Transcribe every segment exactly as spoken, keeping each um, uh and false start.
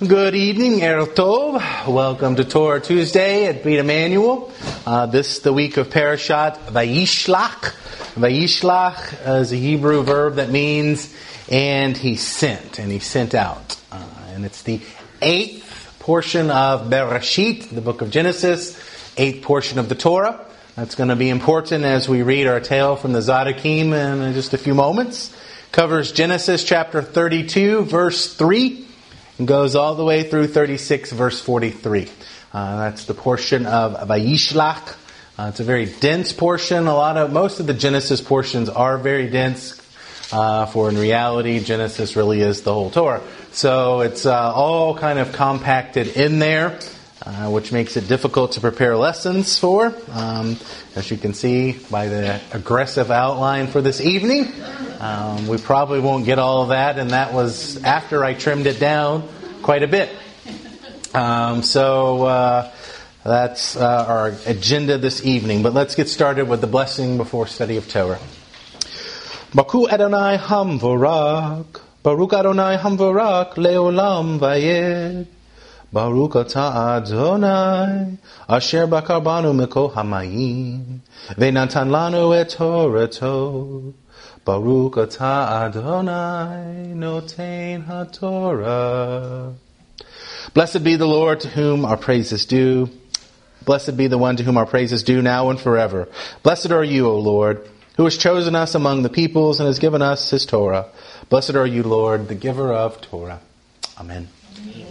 Good evening, Erev Tov. Welcome to Torah Tuesday at Beit Emmanuel. Uh, this is the week of Parashat Vayishlach. Vayishlach is a Hebrew verb that means, and he sent, and he sent out. Uh, and it's the eighth portion of Bereshit, the book of Genesis, eighth portion of the Torah. That's going to be important as we read our tale from the Zadikim in just a few moments. Covers Genesis chapter thirty-two, verse three. And goes all the way through thirty-six, verse forty-three. Uh, that's the portion of Vayishlach. Uh, it's a very dense portion. A lot of most of the Genesis portions are very dense. Uh, for in reality, Genesis really is the whole Torah. So it's uh, all kind of compacted in there, uh, which makes it difficult to prepare lessons for. Um, as you can see by the aggressive outline for this evening. Um, we probably won't get all of that, and that was after I trimmed it down quite a bit. Um, so uh, that's uh, our agenda this evening. But let's get started with the blessing before study of Torah. Baruch Adonai Hamvarak, Baruch Adonai Hamvarak Leolam Vayed, Baruch Ata Adonai Asher Bakar Banu Mikol Hamayim, Ve'natan Lanu Et Torato. Baruch Ata Adonai Noten HaTorah. Blessed be the Lord to whom our praise is due. Blessed be the one to whom our praise is due now and forever. Blessed are you, O Lord, who has chosen us among the peoples and has given us his Torah. Blessed are you, Lord, the giver of Torah. Amen. Amen.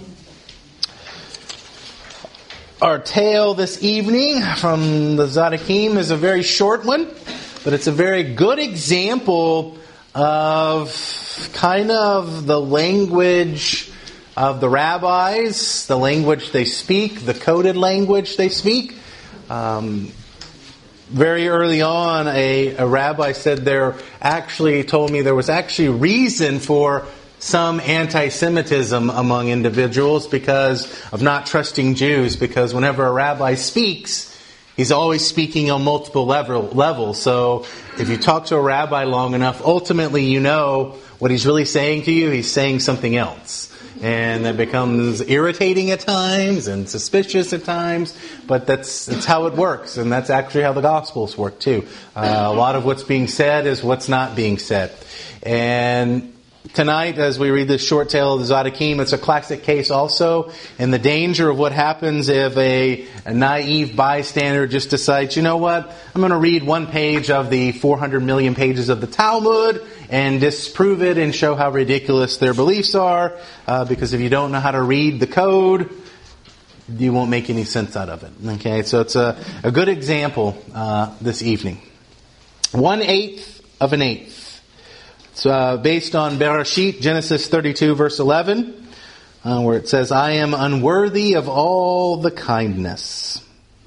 Our tale this evening from the Zadikim is a very short one. But it's a very good example of kind of the language of the rabbis, the language they speak, the coded language they speak. Um, very early on, a, a rabbi said there actually told me there was actually reason for some anti-Semitism among individuals because of not trusting Jews, because whenever a rabbi speaks, he's always speaking on multiple level, levels. So if you talk to a rabbi long enough, ultimately you know what he's really saying to you. He's saying something else. And that becomes irritating at times and suspicious at times. But that's, that's how it works. And that's actually how the Gospels work too. Uh, a lot of what's being said is what's not being said. And tonight, as we read this short tale of the Zadikim, it's a classic case also in the danger of what happens if a, a naive bystander just decides, you know what, I'm going to read one page of the four hundred million pages of the Talmud and disprove it and show how ridiculous their beliefs are, uh, because if you don't know how to read the code, you won't make any sense out of it. Okay, so it's a, a good example uh, this evening. One eighth of an eighth. It's uh, based on Bereshit, Genesis thirty-two, verse eleven, uh, where it says, I am unworthy of all the kindness.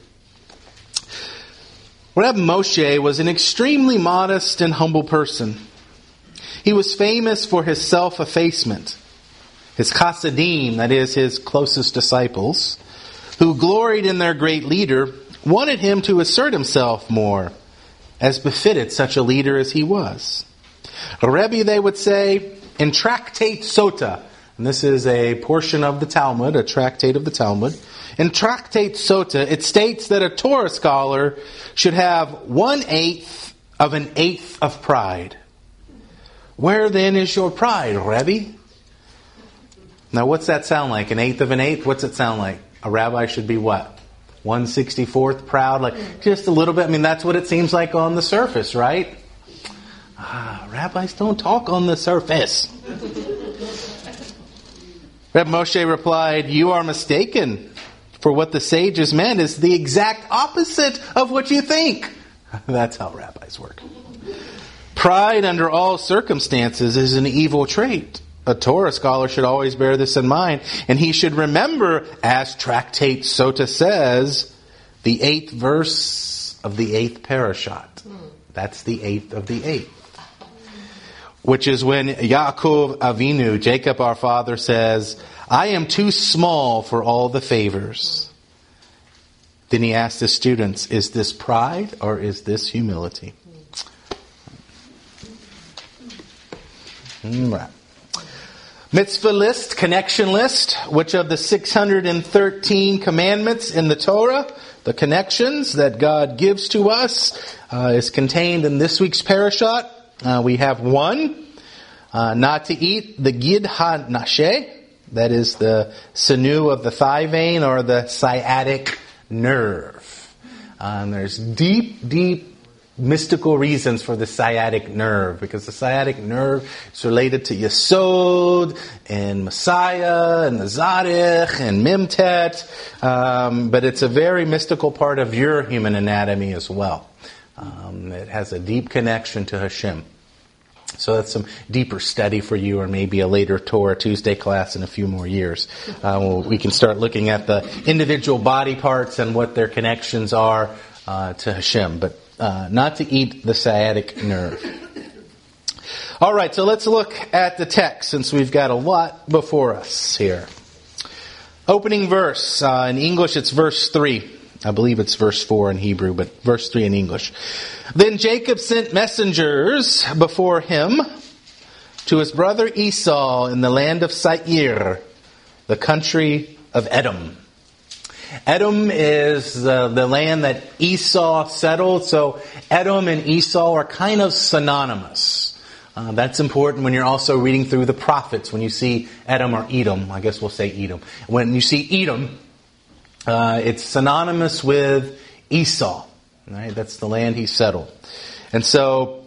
Reb Moshe was an extremely modest and humble person. He was famous for his self-effacement. His chassidim, that is, his closest disciples, who gloried in their great leader, wanted him to assert himself more, as befitted such a leader as he was. Rebbe, they would say, in Tractate Sota, and this is a portion of the Talmud, a tractate of the Talmud. In Tractate Sota, it states that a Torah scholar should have one-eighth of an eighth of pride. Where then is your pride, Rebbe? Now, what's that sound like? An eighth of an eighth? What's it sound like? A rabbi should be what? one sixty-fourth proud? Like, just a little bit. I mean, that's what it seems like on the surface, right? Ah, rabbis don't talk on the surface. Reb Moshe replied, you are mistaken. For what the sages meant is the exact opposite of what you think. That's how rabbis work. Pride under all circumstances is an evil trait. A Torah scholar should always bear this in mind. And he should remember, as Tractate Sota says, the eighth verse of the eighth parashat. That's the eighth of the eighth. Which is when Yaakov Avinu, Jacob our father, says, I am too small for all the favors. Then he asked his students, is this pride or is this humility? Right. Mitzvah list, connection list. Which of the six hundred thirteen commandments in the Torah, the connections that God gives to us, uh, is contained in this week's parashat? Uh, we have one, uh, not to eat the gid ha-nasheh, that is the sinew of the thigh vein or the sciatic nerve. Um, there's deep, deep mystical reasons for the sciatic nerve, because the sciatic nerve is related to Yesod and Messiah and the Zadok and Memtet, um, but it's a very mystical part of your human anatomy as well. Um, it has a deep connection to Hashem. So that's some deeper study for you, or maybe a later Torah Tuesday class in a few more years. Uh, well, we can start looking at the individual body parts and what their connections are uh, to Hashem, but uh, not to eat the sciatic nerve. All right, so let's look at the text, since we've got a lot before us here. Opening verse, uh, in English it's verse three. I believe it's verse four in Hebrew, but verse three in English. Then Jacob sent messengers before him to his brother Esau in the land of Seir, the country of Edom. Edom is uh, the land that Esau settled, so Edom and Esau are kind of synonymous. Uh, that's important when you're also reading through the prophets. When you see Edom or Edom, I guess we'll say Edom. When you see Edom, Uh, it's synonymous with Esau, right? That's the land he settled. And so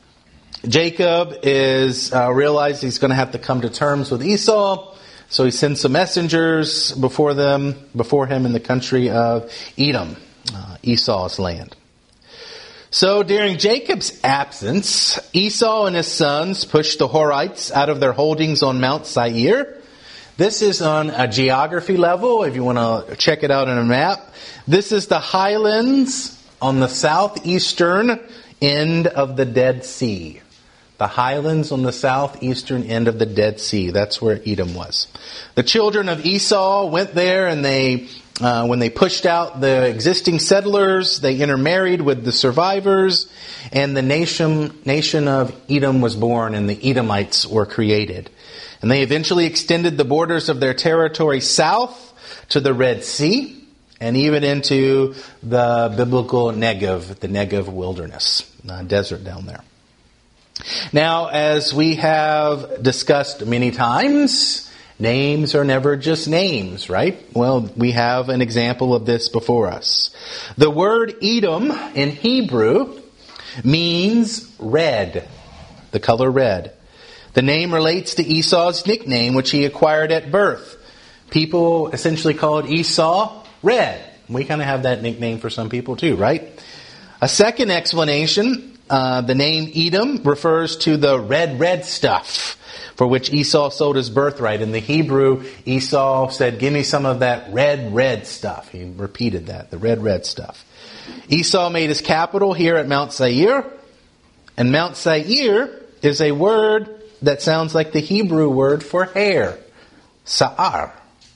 Jacob is uh, realized he's going to have to come to terms with Esau. So he sends some messengers before them, before him in the country of Edom, uh, Esau's land. So during Jacob's absence, Esau and his sons pushed the Horites out of their holdings on Mount Seir. This is on a geography level, if you want to check it out on a map. This is the highlands on the southeastern end of the Dead Sea. The highlands on the southeastern end of the Dead Sea. That's where Edom was. The children of Esau went there, and they, uh, when they pushed out the existing settlers, they intermarried with the survivors, and the nation, nation of Edom was born, and the Edomites were created. And they eventually extended the borders of their territory south to the Red Sea and even into the biblical Negev, the Negev wilderness, uh, desert down there. Now, as we have discussed many times, names are never just names, right? Well, we have an example of this before us. The word Edom in Hebrew means red, the color red. The name relates to Esau's nickname, which he acquired at birth. People essentially called Esau Red. We kind of have that nickname for some people too, right? A second explanation, uh, the name Edom refers to the red, red stuff for which Esau sold his birthright. In the Hebrew, Esau said, give me some of that red, red stuff. He repeated that, the red, red stuff. Esau made his capital here at Mount Seir. And Mount Seir is a word that sounds like the Hebrew word for hair, sa'ar.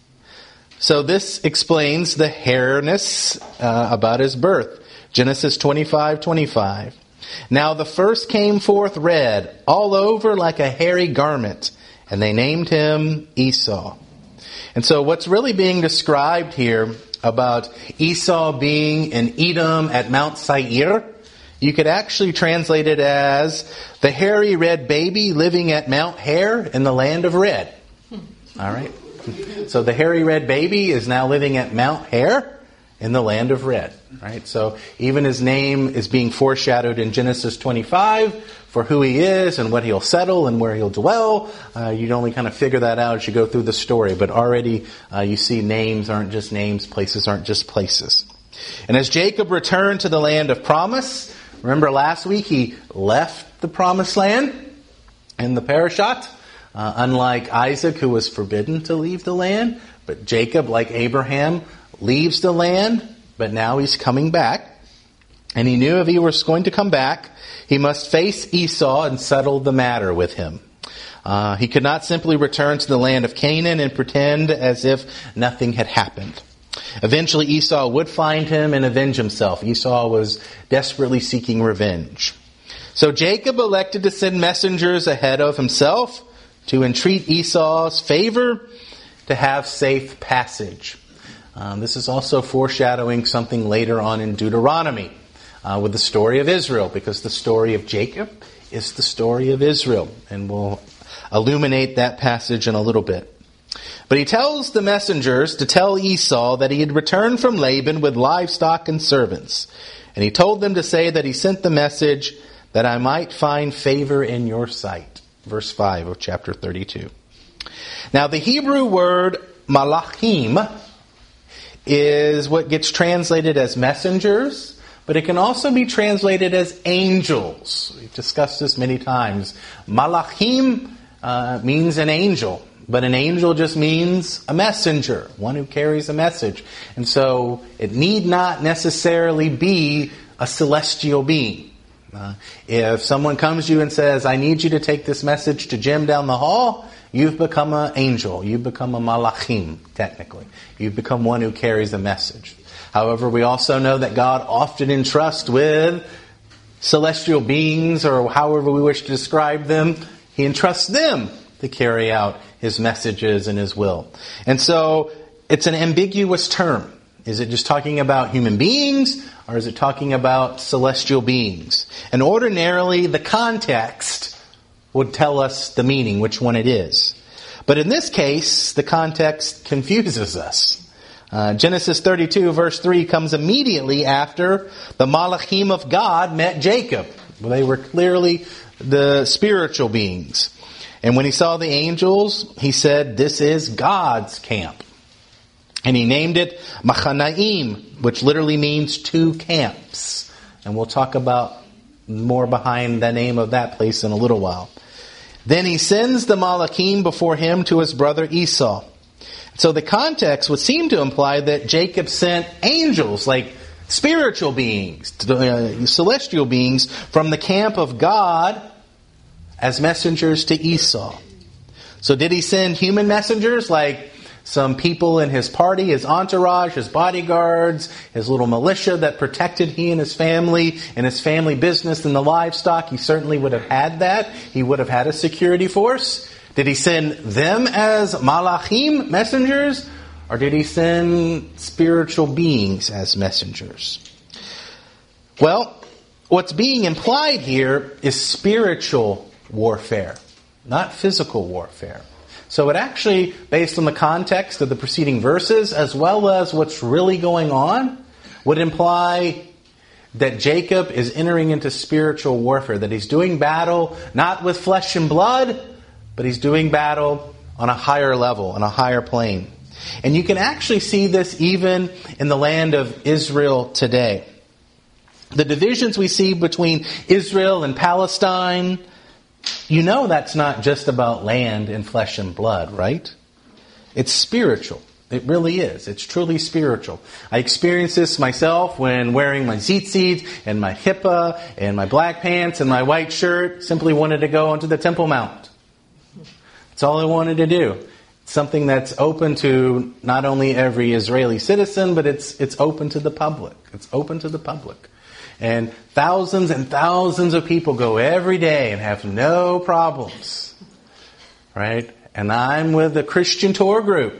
So this explains the hairness uh, about his birth. Genesis twenty-five twenty-five. Now the first came forth red, all over like a hairy garment, and they named him Esau. And so what's really being described here about Esau being in Edom at Mount Seir, you could actually translate it as the hairy red baby living at Mount Hair in the land of red. All right. So the hairy red baby is now living at Mount Hair in the land of red. Right. So even his name is being foreshadowed in Genesis twenty-five for who he is and what he'll settle and where he'll dwell. Uh, you'd only kind of figure that out as you go through the story. But already uh, you see names aren't just names, places aren't just places. And as Jacob returned to the land of promise, remember last week he left the promised land in the parashat, uh, unlike Isaac, who was forbidden to leave the land. But Jacob, like Abraham, leaves the land, but now he's coming back. And he knew if he was going to come back, he must face Esau and settle the matter with him. Uh, he could not simply return to the land of Canaan and pretend as if nothing had happened. Eventually Esau would find him and avenge himself. Esau was desperately seeking revenge. So Jacob elected to send messengers ahead of himself to entreat Esau's favor to have safe passage. Um, this is also foreshadowing something later on in Deuteronomy uh, with the story of Israel, because the story of Jacob is the story of Israel. And we'll illuminate that passage in a little bit. But he tells the messengers to tell Esau that he had returned from Laban with livestock and servants. And he told them to say that he sent the message that I might find favor in your sight. Verse five of chapter thirty-two. Now the Hebrew word malachim is what gets translated as messengers, but it can also be translated as angels. We've discussed this many times. Malachim uh, means an angel, but an angel just means a messenger, one who carries a message. And so it need not necessarily be a celestial being. Uh, if someone comes to you and says, I need you to take this message to Jim down the hall, you've become an angel. You've become a malachim, technically. You've become one who carries a message. However, we also know that God often entrusts with celestial beings, or however we wish to describe them, He entrusts them to carry out His messages and His will. And so, it's an ambiguous term. Is it just talking about human beings, or is it talking about celestial beings? And ordinarily, the context would tell us the meaning, which one it is. But in this case, the context confuses us. Uh, Genesis thirty-two verse three comes immediately after the Malachim of God met Jacob. They were clearly the spiritual beings. And when he saw the angels, he said, this is God's camp. And he named it Machanaim, which literally means two camps. And we'll talk about more behind the name of that place in a little while. Then he sends the Malachim before him to his brother Esau. So the context would seem to imply that Jacob sent angels, like spiritual beings, uh, celestial beings, from the camp of God as messengers to Esau. So did he send human messengers, like some people in his party, his entourage, his bodyguards, his little militia that protected he and his family and his family business and the livestock? He certainly would have had that. He would have had a security force. Did he send them as malachim, messengers? Or did he send spiritual beings as messengers? Well, what's being implied here is spiritual warfare, not physical warfare. So it actually, based on the context of the preceding verses, as well as what's really going on, would imply that Jacob is entering into spiritual warfare, that he's doing battle not with flesh and blood, but he's doing battle on a higher level, on a higher plane. And you can actually see this even in the land of Israel today. The divisions we see between Israel and Palestine, you know that's not just about land and flesh and blood, right? It's spiritual. It really is. It's truly spiritual. I experienced this myself when wearing my tzitzit and my kippah and my black pants and my white shirt. Simply wanted to go onto the Temple Mount. That's all I wanted to do. It's something that's open to not only every Israeli citizen, but it's it's open to the public. It's open to the public. And thousands and thousands of people go every day and have no problems. Right? And I'm with the Christian tour group.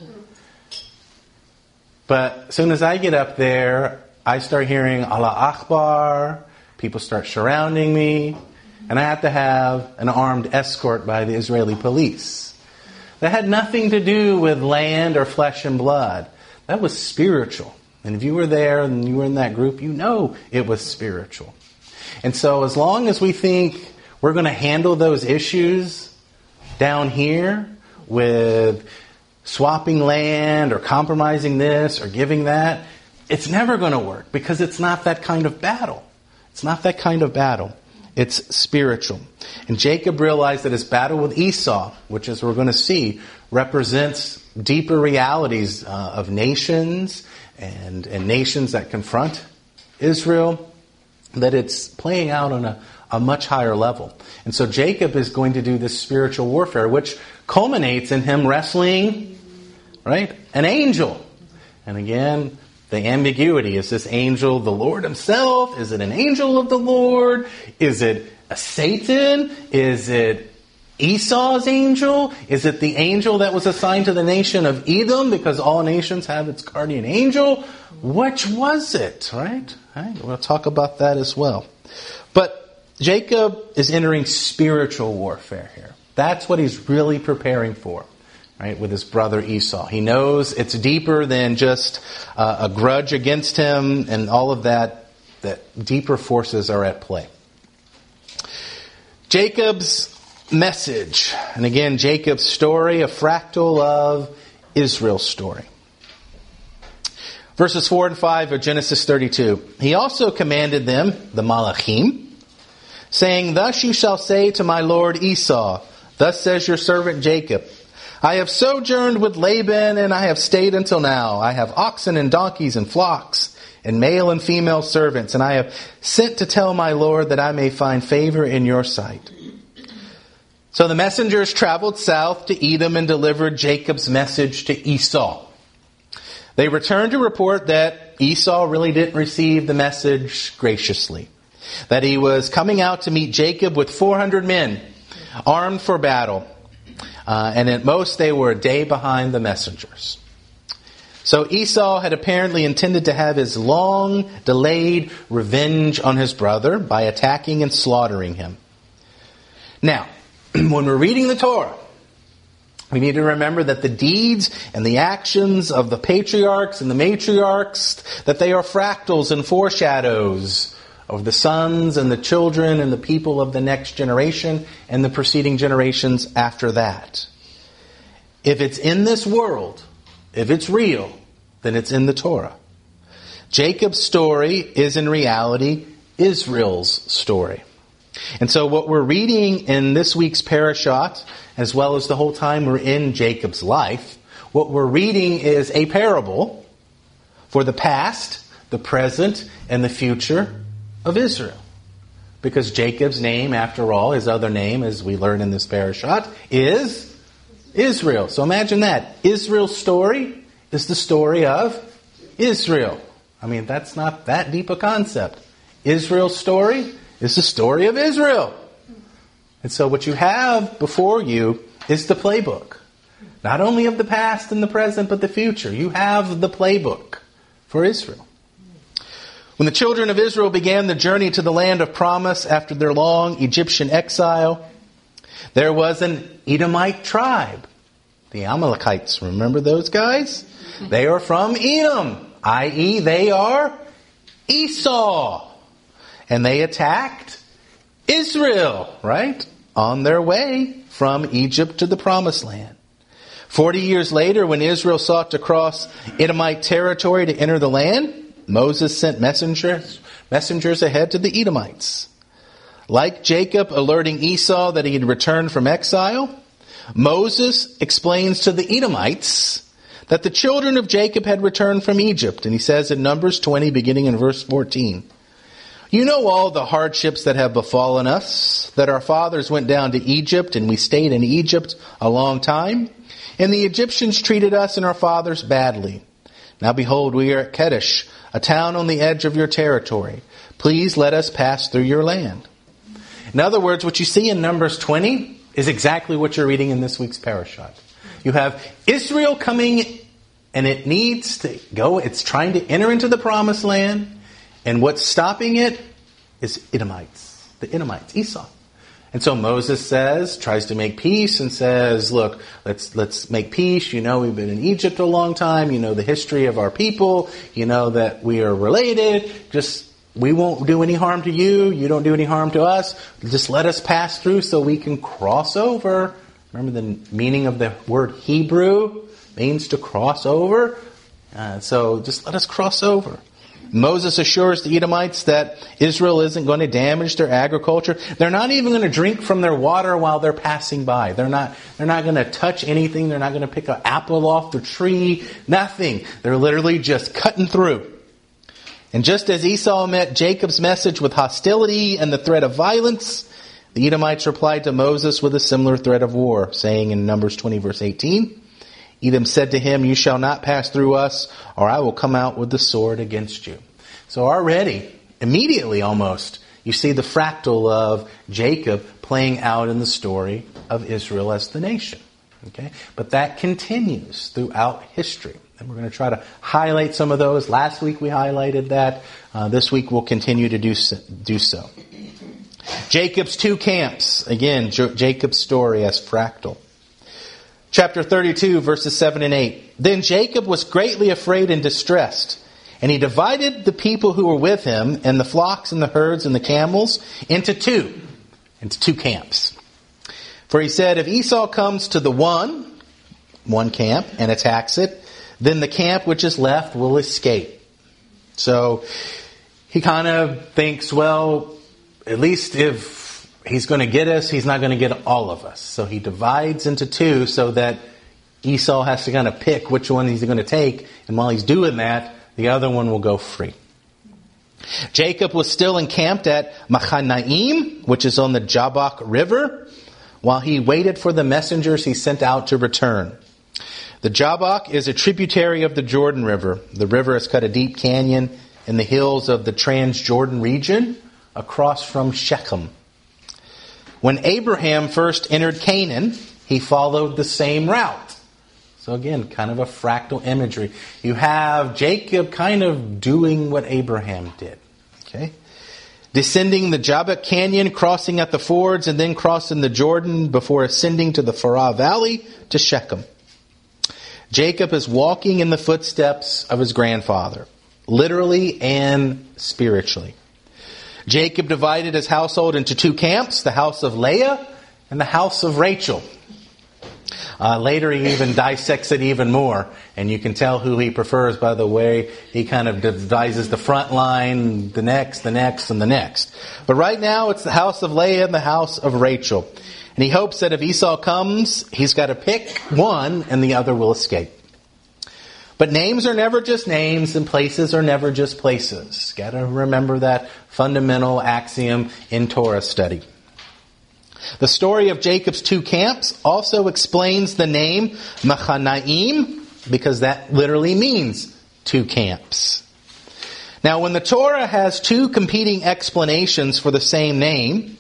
But as soon as I get up there, I start hearing Allah Akbar. People start surrounding me. And I have to have an armed escort by the Israeli police. That had nothing to do with land or flesh and blood. That was spiritual. And if you were there and you were in that group, you know it was spiritual. And so as long as we think we're going to handle those issues down here with swapping land or compromising this or giving that, it's never going to work, because it's not that kind of battle. It's not that kind of battle. It's spiritual. And Jacob realized that his battle with Esau, which as we're going to see, represents deeper realities uh, of nations and, and nations that confront Israel, that it's playing out on a, a much higher level. And so Jacob is going to do this spiritual warfare, which culminates in him wrestling, right, an angel. And again, the ambiguity. Is this angel the Lord himself? Is it an angel of the Lord? Is it a Satan? Is it Esau's angel? Is it the angel that was assigned to the nation of Edom because all nations have its guardian angel? Which was it, right? right? We'll talk about that as well. But Jacob is entering spiritual warfare here. That's what he's really preparing for, right, with his brother Esau. He knows it's deeper than just uh, a grudge against him and all of that, that deeper forces are at play. Jacob's message, and again, Jacob's story, a fractal of Israel's story. Verses four and five of Genesis thirty-two. He also commanded them, the Malachim, saying, "Thus you shall say to my lord Esau, thus says your servant Jacob, I have sojourned with Laban, and I have stayed until now. I have oxen and donkeys and flocks, and male and female servants, and I have sent to tell my lord that I may find favor in your sight." So the messengers traveled south to Edom and delivered Jacob's message to Esau. They returned to report that Esau really didn't receive the message graciously. That he was coming out to meet Jacob with four hundred men, armed for battle. Uh, and at most they were a day behind the messengers. So Esau had apparently intended to have his long delayed revenge on his brother by attacking and slaughtering him. Now, when we're reading the Torah, we need to remember that the deeds and the actions of the patriarchs and the matriarchs, that they are fractals and foreshadows of the sons and the children and the people of the next generation and the preceding generations after that. If it's in this world, if it's real, then it's in the Torah. Jacob's story is in reality Israel's story. And so what we're reading in this week's parashat, as well as the whole time we're in Jacob's life, what we're reading is a parable for the past, the present, and the future of Israel. Because Jacob's name, after all, his other name, as we learn in this parashat, is Israel. So imagine that. Israel's story is the story of Israel. I mean, that's not that deep a concept. Israel's story is the story of Israel. And so what you have before you is the playbook. Not only of the past and the present, but the future. You have the playbook for Israel. When the children of Israel began the journey to the land of promise after their long Egyptian exile, there was an Edomite tribe. The Amalekites, remember those guys? They are from Edom, that is they are Esau. And they attacked Israel, right? On their way from Egypt to the promised land. Forty years later, when Israel sought to cross Edomite territory to enter the land, Moses sent messengers, messengers ahead to the Edomites. Like Jacob alerting Esau that he had returned from exile, Moses explains to the Edomites that the children of Jacob had returned from Egypt. And he says in Numbers twenty, beginning in verse fourteen, "You know all the hardships that have befallen us, that our fathers went down to Egypt, and we stayed in Egypt a long time, and the Egyptians treated us and our fathers badly. Now behold, we are at Kadesh, a town on the edge of your territory. Please let us pass through your land." In other words, what you see in Numbers twenty is exactly what you're reading in this week's parashat. You have Israel coming, and it needs to go, it's trying to enter into the promised land. And what's stopping it is Edomites, the Edomites, Esau. And so Moses says, tries to make peace and says, look, let's let's make peace. You know, we've been in Egypt a long time. You know the history of our people. You know that we are related. Just, we won't do any harm to you. You don't do any harm to us. Just let us pass through so we can cross over. Remember the meaning of the word Hebrew means to cross over. Uh, so just let us cross over. Moses assures the Edomites that Israel isn't going to damage their agriculture. They're not even going to drink from their water while they're passing by. They're not, they're not going to touch anything. They're not going to pick an apple off the tree. Nothing. They're literally just cutting through. And just as Esau met Jacob's message with hostility and the threat of violence, the Edomites replied to Moses with a similar threat of war, saying in Numbers twenty verse eighteen, Edom said to him, "You shall not pass through us, or I will come out with the sword against you." So already, immediately almost, you see the fractal of Jacob playing out in the story of Israel as the nation. Okay? But that continues throughout history. And we're going to try to highlight some of those. Last week we highlighted that. Uh, this week we'll continue to do so. Do so. Jacob's two camps. Again, J- Jacob's story as fractal. Chapter thirty-two, verses seven and eight. Then Jacob was greatly afraid and distressed, and he divided the people who were with him, and the flocks and the herds and the camels, into two, into two camps. For he said, if Esau comes to the one, one camp, and attacks it, then the camp which is left will escape. So he kind of thinks, well, at least if he's going to get us, he's not going to get all of us. So he divides into two so that Esau has to kind of pick which one he's going to take. And while he's doing that, the other one will go free. Jacob was still encamped at Machanaim, which is on the Jabbok River, while he waited for the messengers he sent out to return. The Jabbok is a tributary of the Jordan River. The river has cut a deep canyon in the hills of the Transjordan region across from Shechem. When Abraham first entered Canaan, he followed the same route. So again, kind of a fractal imagery. You have Jacob kind of doing what Abraham did. Okay? Descending the Jabbok Canyon, crossing at the fords, and then crossing the Jordan before ascending to the Farah Valley to Shechem. Jacob is walking in the footsteps of his grandfather, literally and spiritually. Jacob divided his household into two camps, the house of Leah and the house of Rachel. Uh, later he even dissects it even more, and you can tell who he prefers by the way he kind of devises the front line, the next, the next, and the next. But right now it's the house of Leah and the house of Rachel. And he hopes that if Esau comes, he's got to pick one and the other will escape. But names are never just names, and places are never just places. Got to remember that fundamental axiom in Torah study. The story of Jacob's two camps also explains the name Machanaim, because that literally means two camps. Now, when the Torah has two competing explanations for the same name,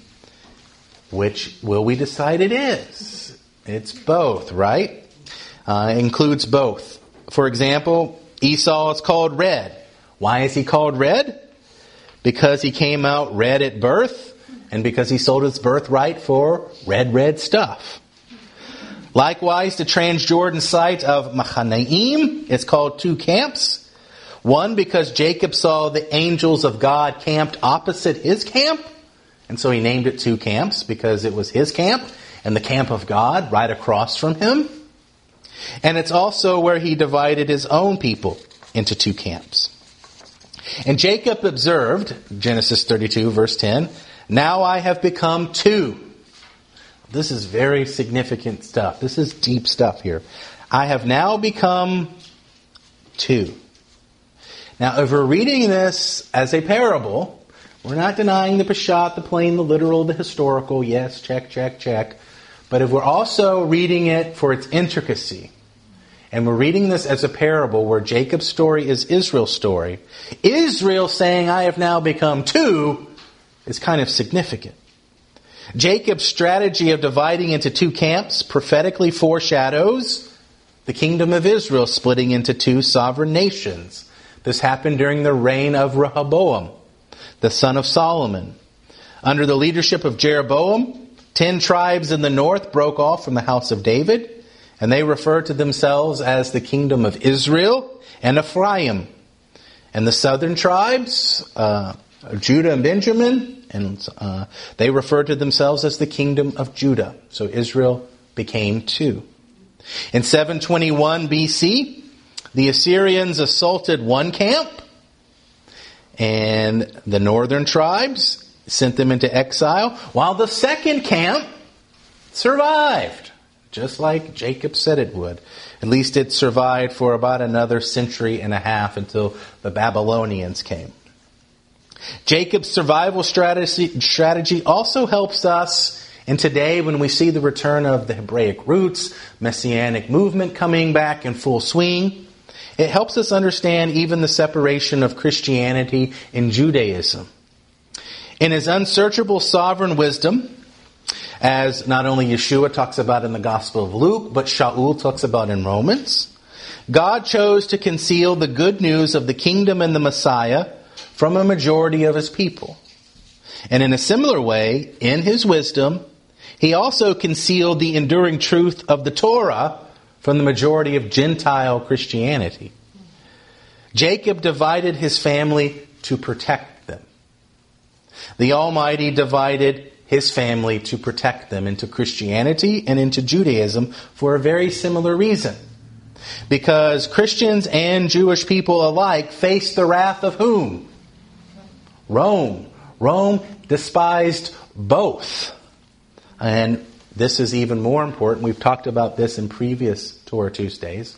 which will we decide it is? It's both, right? Uh, includes both. For example, Esau is called red. Why is he called red? Because he came out red at birth, and because he sold his birthright for red, red stuff. Likewise, the Transjordan site of Machanaim is called two camps. One, because Jacob saw the angels of God camped opposite his camp, and so he named it two camps because it was his camp and the camp of God right across from him. And it's also where he divided his own people into two camps. And Jacob observed, Genesis thirty-two, verse ten, now I have become two. This is very significant stuff. This is deep stuff here. I have now become two. Now, if we're reading this as a parable, we're not denying the Peshat, the plain, the literal, the historical. Yes, check, check, check. But if we're also reading it for its intricacy, and we're reading this as a parable where Jacob's story is Israel's story, Israel saying, I have now become two, is kind of significant. Jacob's strategy of dividing into two camps prophetically foreshadows the kingdom of Israel splitting into two sovereign nations. This happened during the reign of Rehoboam, the son of Solomon. Under the leadership of Jeroboam, ten tribes in the north broke off from the house of David, and they referred to themselves as the kingdom of Israel and Ephraim. And the southern tribes, uh, Judah and Benjamin, and uh, they referred to themselves as the kingdom of Judah. So Israel became two. In seven twenty-one B C, the Assyrians assaulted one camp, and the northern tribes sent them into exile, while the second camp survived, just like Jacob said it would. At least it survived for about another century and a half until the Babylonians came. Jacob's survival strategy, strategy also helps us in today when we see the return of the Hebraic roots, Messianic movement coming back in full swing. It helps us understand even the separation of Christianity and Judaism. In his unsearchable sovereign wisdom, as not only Yeshua talks about in the Gospel of Luke, but Shaul talks about in Romans. God chose to conceal the good news of the kingdom and the Messiah from a majority of his people. And in a similar way, in his wisdom, he also concealed the enduring truth of the Torah from the majority of Gentile Christianity. Jacob divided his family to protect them. The Almighty divided his family to protect them into Christianity and into Judaism for a very similar reason. Because Christians and Jewish people alike face the wrath of whom? Rome. Rome despised both. And this is even more important. We've talked about this in previous Torah Tuesdays.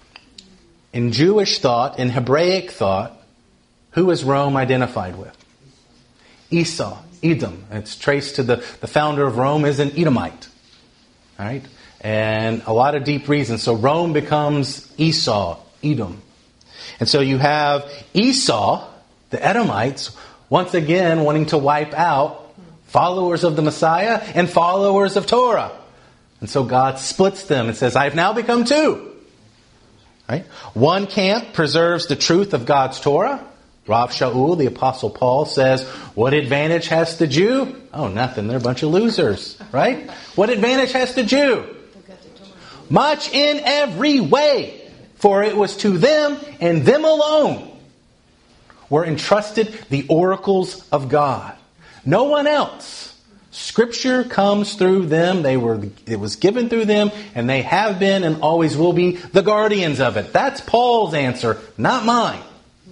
In Jewish thought, in Hebraic thought, who is Rome identified with? Esau, Edom. It's traced to the, the founder of Rome is an Edomite. All right? And a lot of deep reasons. So Rome becomes Esau, Edom. And so you have Esau, the Edomites, once again wanting to wipe out followers of the Messiah and followers of Torah. And so God splits them and says, I've now become two. Right? One camp preserves the truth of God's Torah. Rav Shaul, the Apostle Paul, says, what advantage has the Jew? Oh, nothing. They're a bunch of losers. Right? What advantage has the Jew? Much in every way. For it was to them and them alone were entrusted the oracles of God. No one else. Scripture comes through them. They were, it was given through them, and they have been and always will be the guardians of it. That's Paul's answer, not mine.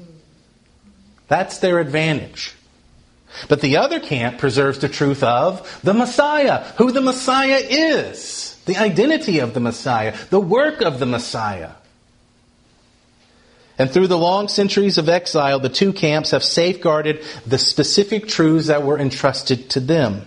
That's their advantage. But the other camp preserves the truth of the Messiah, who the Messiah is, the identity of the Messiah, the work of the Messiah. And through the long centuries of exile, the two camps have safeguarded the specific truths that were entrusted to them.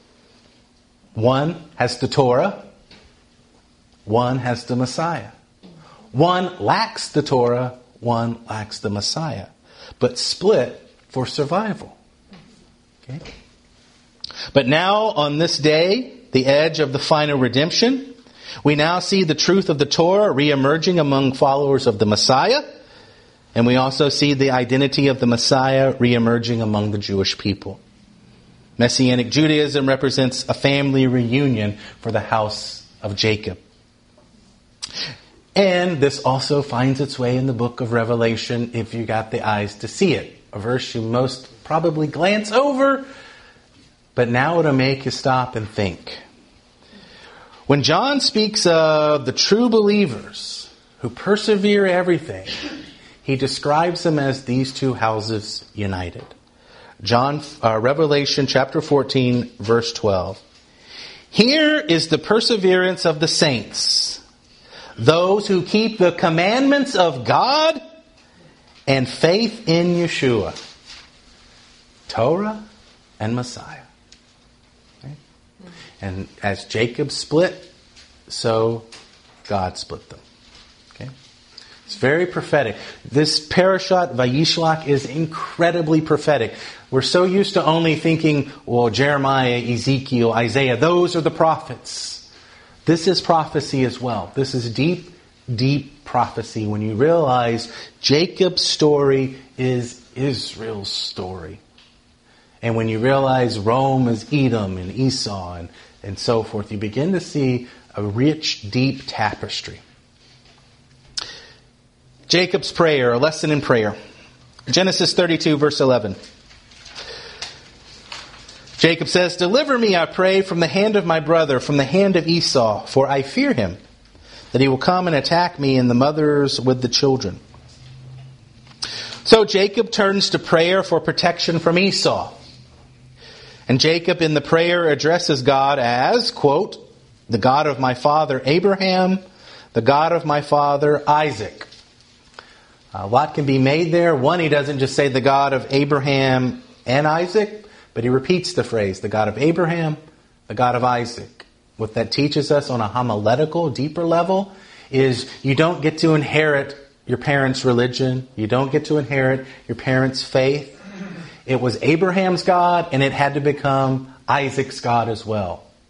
One has the Torah. One has the Messiah. One lacks the Torah. One lacks the Messiah. But split for survival. Okay? But now, on this day, the edge of the final redemption, we now see the truth of the Torah reemerging among followers of the Messiah. And we also see the identity of the Messiah reemerging among the Jewish people. Messianic Judaism represents a family reunion for the house of Jacob. And this also finds its way in the book of Revelation if you got the eyes to see it. A verse you most probably glance over, but now it'll make you stop and think. When John speaks of the true believers who persevere everything, he describes them as these two houses united. John, uh, Revelation chapter fourteen, verse twelve. Here is the perseverance of the saints, those who keep the commandments of God and faith in Yeshua, Torah and Messiah. Okay? And as Jacob split, so God split them. Okay? It's very prophetic. This parashat Vayishlach is incredibly prophetic. We're so used to only thinking, well, Jeremiah, Ezekiel, Isaiah, those are the prophets. This is prophecy as well. This is deep, deep prophecy when you realize Jacob's story is Israel's story. And when you realize Rome is Edom and Esau and, and so forth, you begin to see a rich, deep tapestry. Jacob's prayer, a lesson in prayer. Genesis thirty-two, verse eleven. Jacob says, deliver me, I pray, from the hand of my brother, from the hand of Esau, for I fear him, that he will come and attack me and the mothers with the children. So Jacob turns to prayer for protection from Esau. And Jacob in the prayer addresses God as, quote, the God of my father Abraham, the God of my father Isaac. A lot can be made there. One, he doesn't just say the God of Abraham and Isaac, but he repeats the phrase, the God of Abraham, the God of Isaac. What that teaches us on a homiletical, deeper level is you don't get to inherit your parents' religion. You don't get to inherit your parents' faith. It was Abraham's God, and it had to become Isaac's God as well.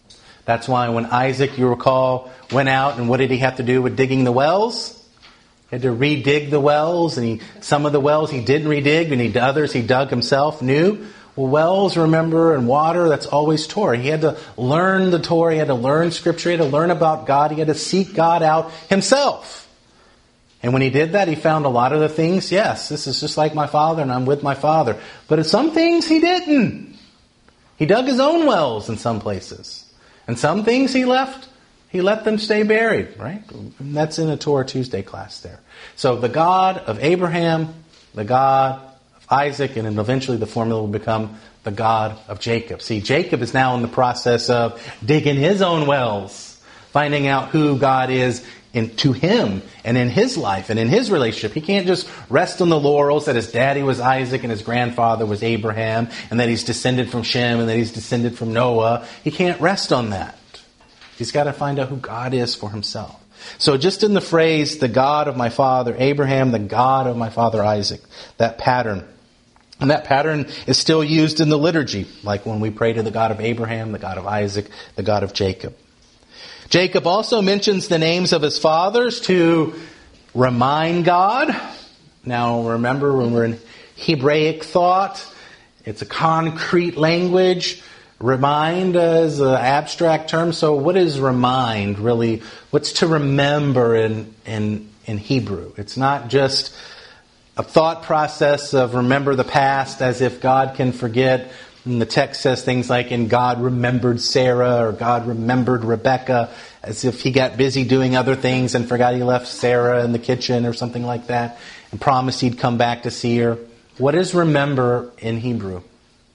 That's why when Isaac, you recall, went out, and what did he have to do with digging the wells? He had to redig the wells, and he, some of the wells he didn't redig, and he, others he dug himself new. Well, wells, remember, and water, that's always Torah. He had to learn the Torah, he had to learn Scripture, he had to learn about God, he had to seek God out himself. And when he did that, he found a lot of the things, yes, this is just like my father, and I'm with my father. But some things he didn't. He dug his own wells in some places. And some things he left, he let them stay buried, right? And that's in a Torah Tuesday class there. So the God of Abraham, the God of Isaac, and then eventually the formula will become the God of Jacob. See, Jacob is now in the process of digging his own wells, finding out who God is in, to him and in his life and in his relationship. He can't just rest on the laurels that his daddy was Isaac and his grandfather was Abraham, and that he's descended from Shem and that he's descended from Noah. He can't rest on that. He's got to find out who God is for himself. So just in the phrase, the God of my father Abraham, the God of my father Isaac, that pattern. And that pattern is still used in the liturgy, like when we pray to the God of Abraham, the God of Isaac, the God of Jacob. Jacob also mentions the names of his fathers to remind God. Now remember, when we're in Hebraic thought, it's a concrete language. Remind is an abstract term. So what is remind really? What's to remember in, in, in Hebrew? It's not just a thought process of remember the past as if God can forget. And the text says things like, and God remembered Sarah, or God remembered Rebecca, as if he got busy doing other things and forgot he left Sarah in the kitchen or something like that, and promised he'd come back to see her. What is remember in Hebrew?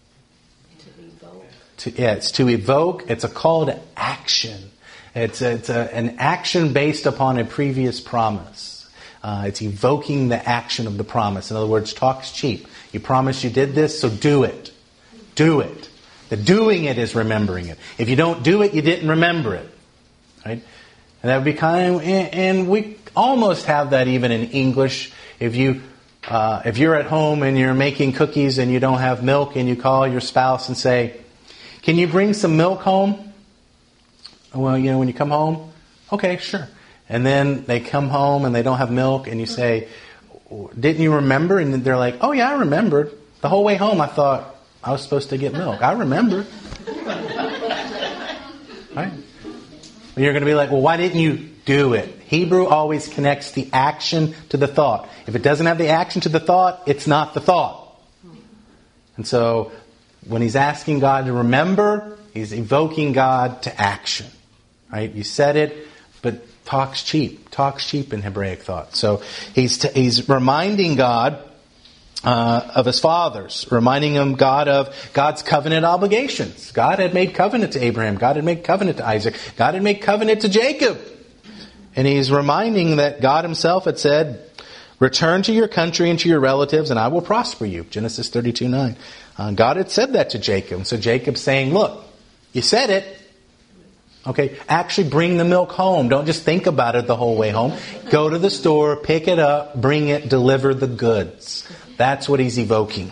To, yeah, it's to evoke. It's a call to action. It's, a, it's a, an action based upon a previous promise. Uh, it's evoking the action of the promise. In other words, talk's cheap. You promised you did this, so do it. Do it. The doing it is remembering it. If you don't do it, you didn't remember it. Right? And that would be kind of, and we almost have that even in English. If you uh, if you're at home and you're making cookies and you don't have milk, and you call your spouse and say, can you bring some milk home? Well, you know, when you come home, okay, sure. And then they come home and they don't have milk, and you say, didn't you remember? And they're like, oh yeah, I remembered. The whole way home I thought I was supposed to get milk. I remembered. Right? You're going to be like, well, why didn't you do it? Hebrew always connects the action to the thought. If it doesn't have the action to the thought, it's not the thought. And so when he's asking God to remember, he's evoking God to action. Right? You said it, but talk's cheap. Talk's cheap in Hebraic thought. So he's t- he's reminding God uh, of his fathers, reminding him God of God's covenant obligations. God had made covenant to Abraham. God had made covenant to Isaac. God had made covenant to Jacob. And he's reminding that God himself had said, return to your country and to your relatives, and I will prosper you. Genesis thirty-two nine. Uh, God had said that to Jacob. So Jacob's saying, look, you said it. Okay, actually bring the milk home. Don't just think about it the whole way home. Go to the store, pick it up, bring it, deliver the goods. That's what he's evoking.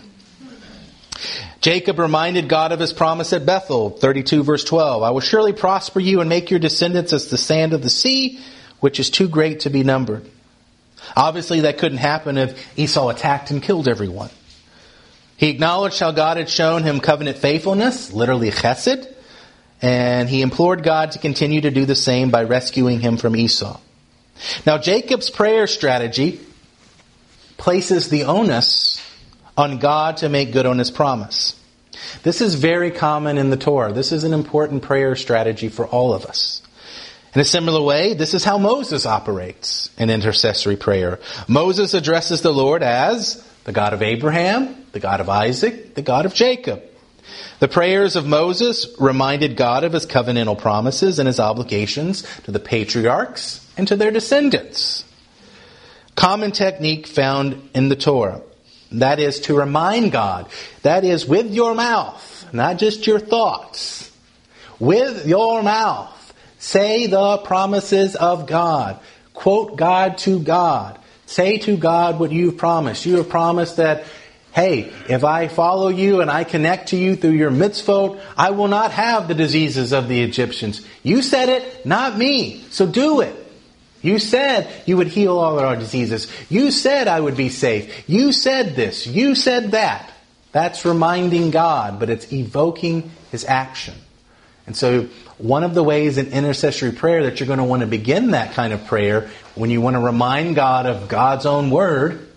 Jacob reminded God of his promise at Bethel, thirty-two verse twelve. I will surely prosper you and make your descendants as the sand of the sea, which is too great to be numbered. Obviously that couldn't happen if Esau attacked and killed everyone. He acknowledged how God had shown him covenant faithfulness, literally chesed, and he implored God to continue to do the same by rescuing him from Esau. Now Jacob's prayer strategy places the onus on God to make good on his promise. This is very common in the Torah. This is an important prayer strategy for all of us. In a similar way, this is how Moses operates in intercessory prayer. Moses addresses the Lord as the God of Abraham, the God of Isaac, the God of Jacob. The prayers of Moses reminded God of his covenantal promises and his obligations to the patriarchs and to their descendants. Common technique found in the Torah. That is to remind God. That is with your mouth, not just your thoughts. With your mouth. Say the promises of God. Quote God to God. Say to God what you've promised. You have promised that hey, if I follow you and I connect to you through your mitzvot, I will not have the diseases of the Egyptians. You said it, not me. So do it. You said you would heal all of our diseases. You said I would be safe. You said this. You said that. That's reminding God, but it's evoking His action. And so one of the ways in intercessory prayer that you're going to want to begin that kind of prayer, when you want to remind God of God's own word,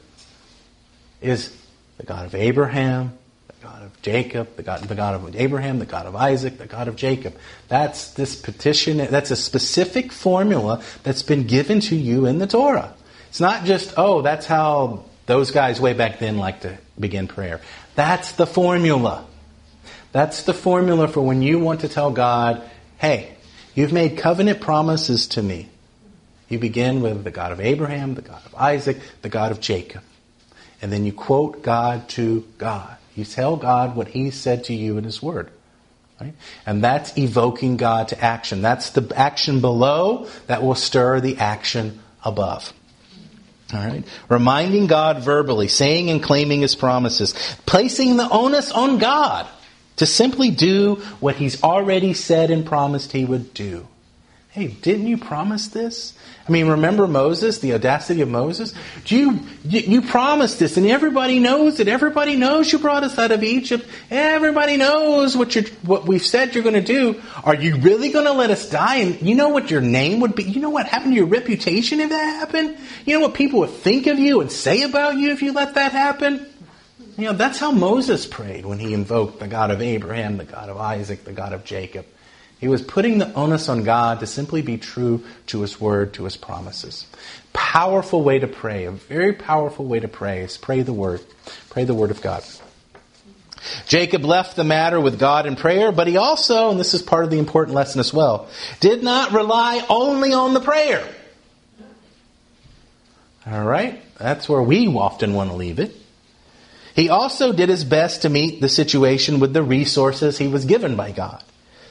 is the God of Abraham, the God of Jacob, the God, the God of Abraham, the God of Isaac, the God of Jacob. That's this petition, that's a specific formula that's been given to you in the Torah. It's not just, oh, that's how those guys way back then like to begin prayer. That's the formula. That's the formula for when you want to tell God, hey, you've made covenant promises to me. You begin with the God of Abraham, the God of Isaac, the God of Jacob. And then you quote God to God. You tell God what He said to you in His Word. Right? And that's evoking God to action. That's the action below that will stir the action above. All right. Reminding God verbally, saying and claiming His promises, placing the onus on God to simply do what He's already said and promised He would do. Hey, didn't you promise this? I mean, remember Moses, the audacity of Moses? You, you, you promised this, and everybody knows it. Everybody knows you brought us out of Egypt. Everybody knows what you what we've said you're going to do. Are you really going to let us die? And you know what your name would be? You know what happened to your reputation if that happened? You know what people would think of you and say about you if you let that happen? You know, that's how Moses prayed when he invoked the God of Abraham, the God of Isaac, the God of Jacob. He was putting the onus on God to simply be true to His Word, to His promises. Powerful way to pray, a very powerful way to pray is pray the Word. Pray the Word of God. Jacob left the matter with God in prayer, but he also, and this is part of the important lesson as well, did not rely only on the prayer. All right? That's where we often want to leave it. He also did his best to meet the situation with the resources he was given by God.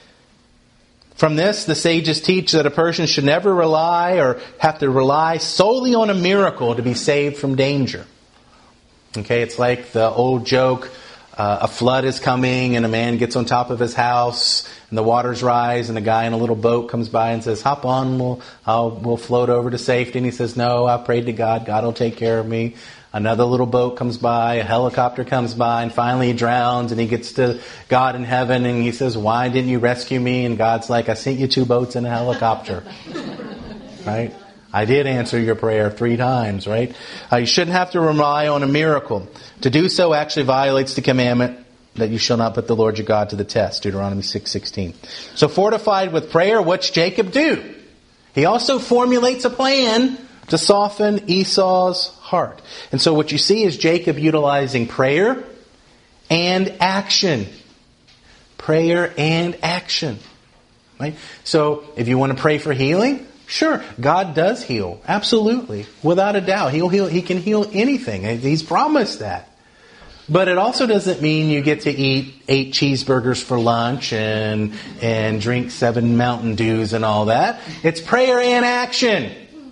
From this, the sages teach that a person should never rely or have to rely solely on a miracle to be saved from danger. Okay, it's like the old joke, uh, a flood is coming and a man gets on top of his house and the waters rise and a guy in a little boat comes by and says, hop on, we'll, I'll, we'll float over to safety. And he says, no, I prayed to God, God will take care of me. Another little boat comes by, a helicopter comes by, and finally he drowns, and he gets to God in heaven, and he says, why didn't you rescue me? And God's like, I sent you two boats and a helicopter. Right? I did answer your prayer three times, right? Uh, you shouldn't have to rely on a miracle. To do so actually violates the commandment that you shall not put the Lord your God to the test, Deuteronomy six sixteen. So fortified with prayer, what's Jacob do? He also formulates a plan to soften Esau's heart. And so what you see is Jacob utilizing prayer and action. Prayer and action. Right? So if you want to pray for healing, sure, God does heal. Absolutely. Without a doubt. He'll heal, He can heal anything. He's promised that. But it also doesn't mean you get to eat eight cheeseburgers for lunch and, and drink seven Mountain Dews and all that. It's prayer and action.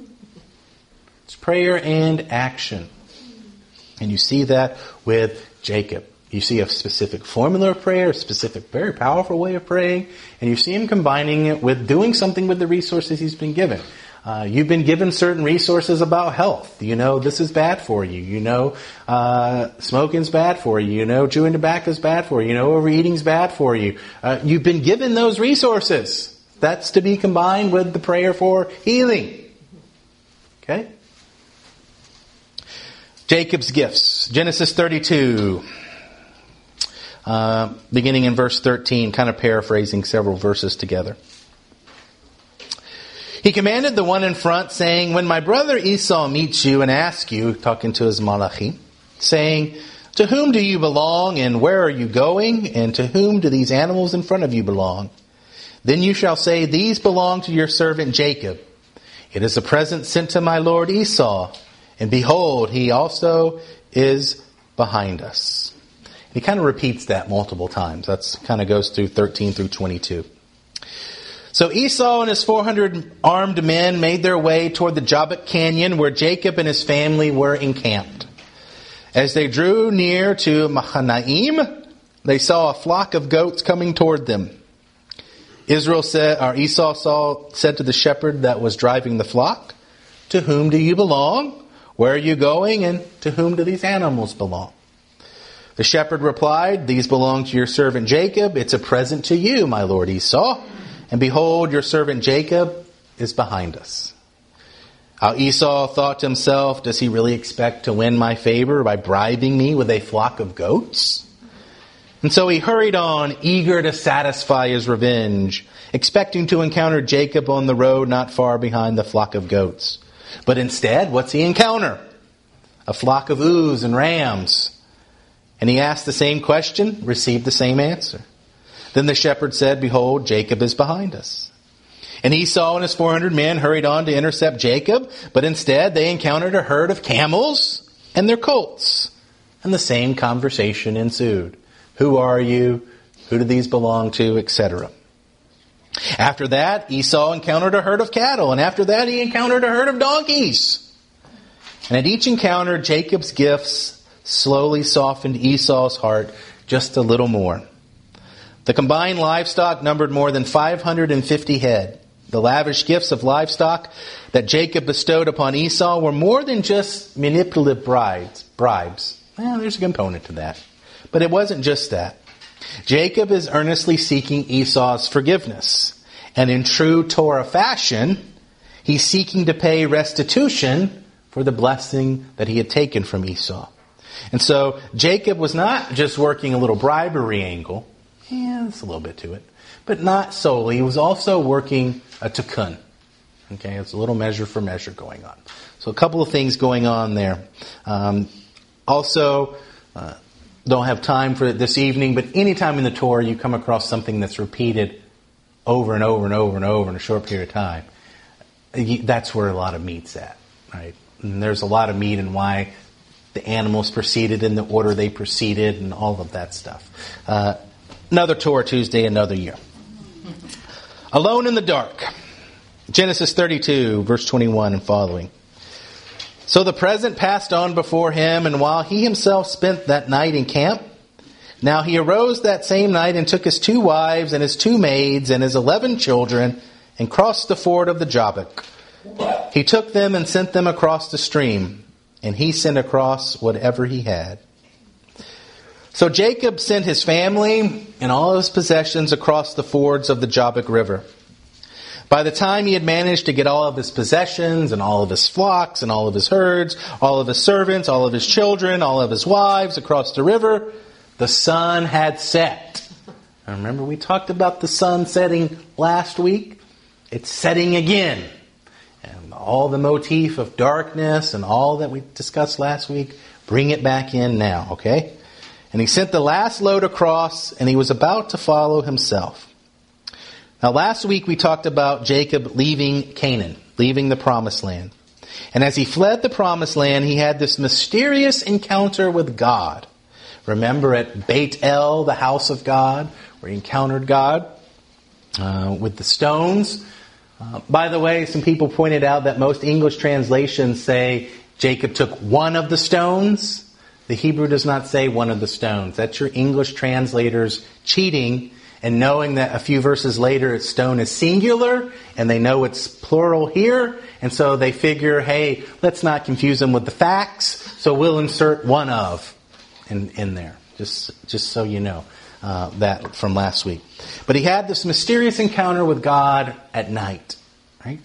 It's prayer and action. And you see that with Jacob. You see a specific formula of prayer, a specific, very powerful way of praying, and you see him combining it with doing something with the resources he's been given. Uh, you've been given certain resources about health. You know this is bad for you. You know uh, smoking's bad for you. You know chewing tobacco's bad for you. You know overeating's bad for you. Uh, you've been given those resources. That's to be combined with the prayer for healing. Okay? Jacob's gifts. Genesis thirty-two. Uh, beginning in verse thirteen, kind of paraphrasing several verses together. He commanded the one in front, saying, when my brother Esau meets you and asks you, talking to his Malachi, saying, to whom do you belong and where are you going? And to whom do these animals in front of you belong? Then you shall say, these belong to your servant Jacob. It is a present sent to my lord Esau. And behold, he also is behind us. He kind of repeats that multiple times. That's kind of goes through thirteen through twenty-two. So Esau and his four hundred armed men made their way toward the Jabbok Canyon where Jacob and his family were encamped. As they drew near to Mahanaim, they saw a flock of goats coming toward them. Israel said, or Esau saw, said to the shepherd that was driving the flock, "To whom do you belong? Where are you going? And to whom do these animals belong?" The shepherd replied, "These belong to your servant Jacob. It's a present to you, my lord Esau. And behold, your servant Jacob is behind us." Now Esau thought to himself, "Does he really expect to win my favor by bribing me with a flock of goats?" And so he hurried on, eager to satisfy his revenge, expecting to encounter Jacob on the road not far behind the flock of goats. But instead, what's he encounter? A flock of ewes and rams. And he asked the same question, received the same answer. Then the shepherd said, "Behold, Jacob is behind us." And Esau and his four hundred men hurried on to intercept Jacob, but instead they encountered a herd of camels and their colts. And the same conversation ensued. Who are you? Who do these belong to? Etc. After that, Esau encountered a herd of cattle, and after that he encountered a herd of donkeys. And at each encounter, Jacob's gifts slowly softened Esau's heart just a little more. The combined livestock numbered more than five hundred fifty head. The lavish gifts of livestock that Jacob bestowed upon Esau were more than just manipulative bribes. bribes. Well, there's a component to that. But it wasn't just that. Jacob is earnestly seeking Esau's forgiveness. And in true Torah fashion, he's seeking to pay restitution for the blessing that he had taken from Esau. And so Jacob was not just working a little bribery angle. Yeah, there's a little bit to it. But not solely. He was also working a tikkun. Okay, it's a little measure for measure going on. So a couple of things going on there. Um, also, uh, don't have time for it this evening, but anytime in the Torah you come across something that's repeated over and over and over and over in a short period of time, that's where a lot of meat's at, right? And there's a lot of meat in why the animals proceeded in the order they proceeded and all of that stuff. Uh, another Torah Tuesday, another year. Alone in the dark. Genesis thirty-two, verse twenty-one and following. So the present passed on before him, and while he himself spent that night in camp, now he arose that same night and took his two wives and his two maids and his eleven children and crossed the ford of the Jabbok. He took them and sent them across the stream, and he sent across whatever he had. So Jacob sent his family and all his possessions across the fords of the Jabbok River. By the time he had managed to get all of his possessions and all of his flocks and all of his herds, all of his servants, all of his children, all of his wives across the river, the sun had set. Now remember we talked about the sun setting last week? It's setting again. And all the motif of darkness and all that we discussed last week, bring it back in now, okay? And he sent the last load across, and he was about to follow himself. Now, last week we talked about Jacob leaving Canaan, leaving the promised land. And as he fled the promised land, he had this mysterious encounter with God. Remember at Beit El, the house of God, where he encountered God uh, with the stones. Uh, by the way, some people pointed out that most English translations say Jacob took one of the stones. The Hebrew does not say one of the stones. That's your English translators cheating and knowing that a few verses later stone is singular and they know it's plural here. And so they figure, hey, let's not confuse them with the facts. So we'll insert one of in, in there. Just, just so you know uh, that from last week. But he had this mysterious encounter with God at night. Right?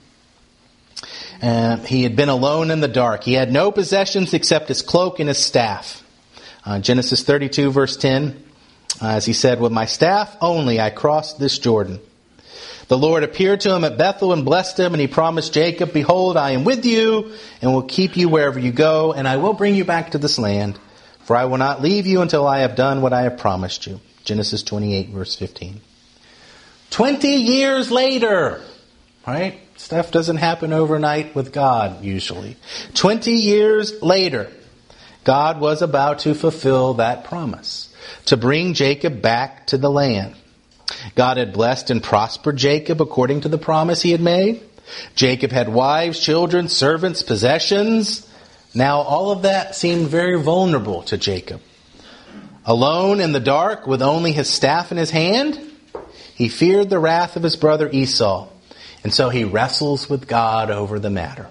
Uh, he had been alone in the dark. He had no possessions except his cloak and his staff. Uh, Genesis thirty-two, verse ten. Uh, as he said, with my staff only I crossed this Jordan. The Lord appeared to him at Bethel and blessed him, and he promised Jacob, behold, I am with you, and will keep you wherever you go, and I will bring you back to this land, for I will not leave you until I have done what I have promised you. Genesis twenty-eight, verse fifteen. Twenty years later, right? Stuff doesn't happen overnight with God, usually. Twenty years later, God was about to fulfill that promise, to bring Jacob back to the land. God had blessed and prospered Jacob according to the promise he had made. Jacob had wives, children, servants, possessions. Now all of that seemed very vulnerable to Jacob. Alone in the dark with only his staff in his hand, he feared the wrath of his brother Esau, and so he wrestles with God over the matter.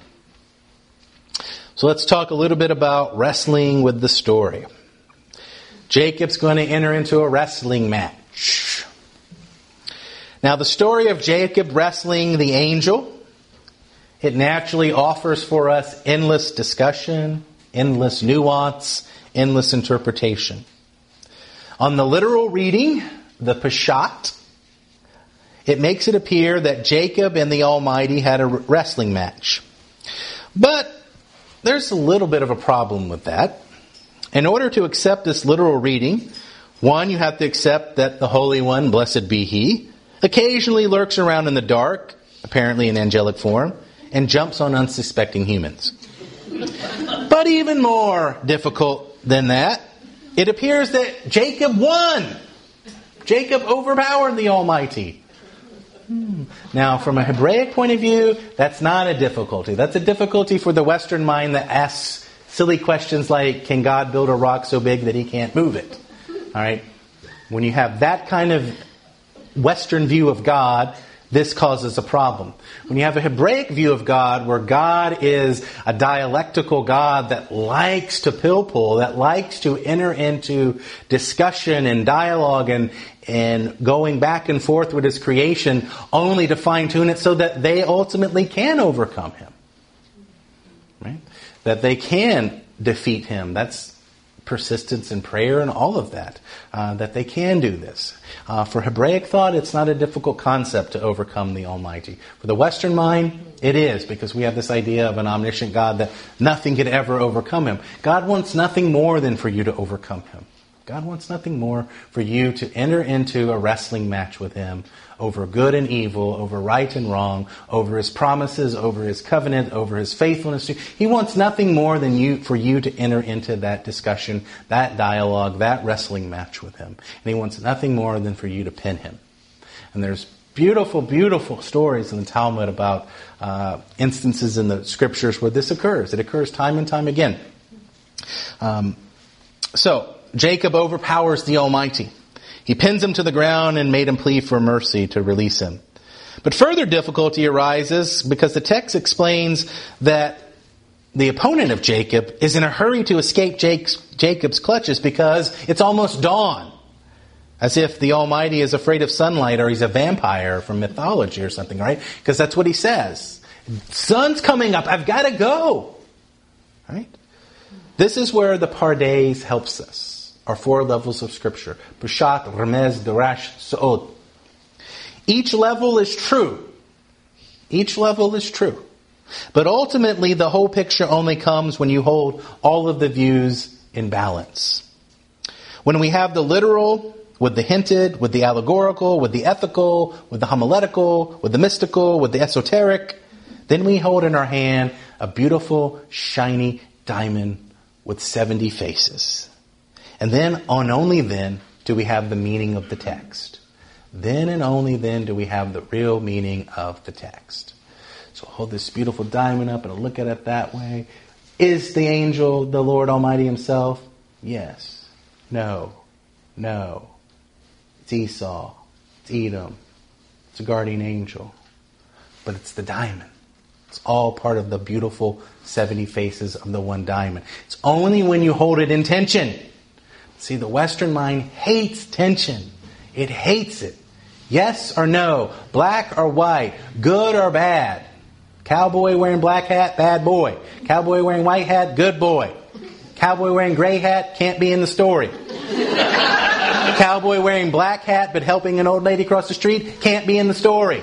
So let's talk a little bit about wrestling with the story. Jacob's going to enter into a wrestling match. Now the story of Jacob wrestling the angel, it naturally offers for us endless discussion, endless nuance, endless interpretation. On the literal reading, the Peshat, it makes it appear that Jacob and the Almighty had a wrestling match. But there's a little bit of a problem with that. In order to accept this literal reading, one, you have to accept that the Holy One, blessed be He, occasionally lurks around in the dark, apparently in angelic form, and jumps on unsuspecting humans. But even more difficult than that, it appears that Jacob won. Jacob overpowered the Almighty. Hmm. Now, from a Hebraic point of view, that's not a difficulty. That's a difficulty for the Western mind that asks silly questions like, can God build a rock so big that He can't move it? All right. When you have that kind of Western view of God, this causes a problem. When you have a Hebraic view of God, where God is a dialectical God that likes to pill-pull, that likes to enter into discussion and dialogue and, and going back and forth with His creation, only to fine-tune it so that they ultimately can overcome Him. Right? That they can defeat Him. That's persistence in prayer and all of that. Uh, that they can do this. Uh, for Hebraic thought, it's not a difficult concept to overcome the Almighty. For the Western mind, it is, because we have this idea of an omniscient God that nothing could ever overcome Him. God wants nothing more than for you to overcome Him. God wants nothing more for you to enter into a wrestling match with Him over good and evil, over right and wrong, over His promises, over His covenant, over His faithfulness. He wants nothing more than you for you to enter into that discussion, that dialogue, that wrestling match with Him. And He wants nothing more than for you to pin Him. And there's beautiful, beautiful stories in the Talmud about uh, instances in the Scriptures where this occurs. It occurs time and time again. Um, so, Jacob overpowers the Almighty. He pins him to the ground and made him plead for mercy to release him. But further difficulty arises because the text explains that the opponent of Jacob is in a hurry to escape Jake's, Jacob's clutches because it's almost dawn. As if the Almighty is afraid of sunlight or He's a vampire from mythology or something, right? Because that's what He says. Sun's coming up. I've got to go. Right? This is where the Pardes helps us. Our four levels of Scripture. Peshat, Remez, Darash, Sa'od. Each level is true. Each level is true. But ultimately, the whole picture only comes when you hold all of the views in balance. When we have the literal with the hinted, with the allegorical, with the ethical, with the homiletical, with the mystical, with the esoteric, then we hold in our hand a beautiful, shiny diamond with seventy faces. And then, and only then, do we have the meaning of the text. Then and only then do we have the real meaning of the text. So I'll hold this beautiful diamond up and I'll look at it that way. Is the angel the Lord Almighty Himself? Yes. No. No. It's Esau. It's Edom. It's a guardian angel. But it's the diamond. It's all part of the beautiful seventy faces of the one diamond. It's only when you hold it in tension. See, the Western mind hates tension. It hates it. Yes or no, black or white, good or bad. Cowboy wearing black hat, bad boy. Cowboy wearing white hat, good boy. Cowboy wearing gray hat, can't be in the story. Cowboy wearing black hat but helping an old lady cross the street, can't be in the story.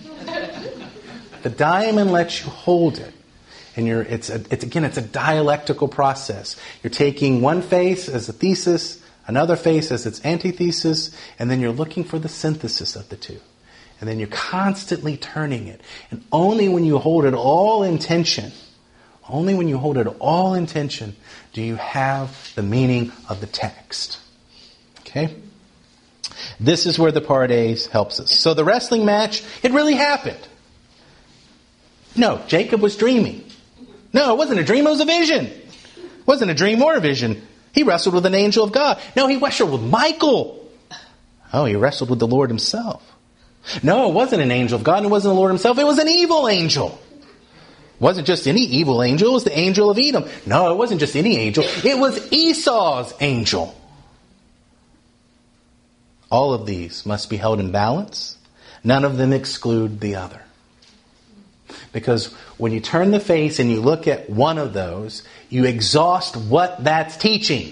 The diamond lets you hold it. And you're, it's, a, it's again, it's a dialectical process. You're taking one face as a thesis, another face as its antithesis, and then you're looking for the synthesis of the two. And then you're constantly turning it. And only when you hold it all in tension, only when you hold it all in tension, do you have the meaning of the text. Okay? This is where the Pardes helps us. So the wrestling match, it really happened. No, Jacob was dreaming. No, it wasn't a dream, it was a vision. wasn't a dream or a vision. He wrestled with an angel of God. No, he wrestled with Michael. Oh, he wrestled with the Lord himself. No, it wasn't an angel of God. It wasn't the Lord himself. It was an evil angel. It wasn't just any evil angel. It was the angel of Edom. No, it wasn't just any angel. It was Esau's angel. All of these must be held in balance. None of them exclude the other. Because when you turn the face and you look at one of those, you exhaust what that's teaching.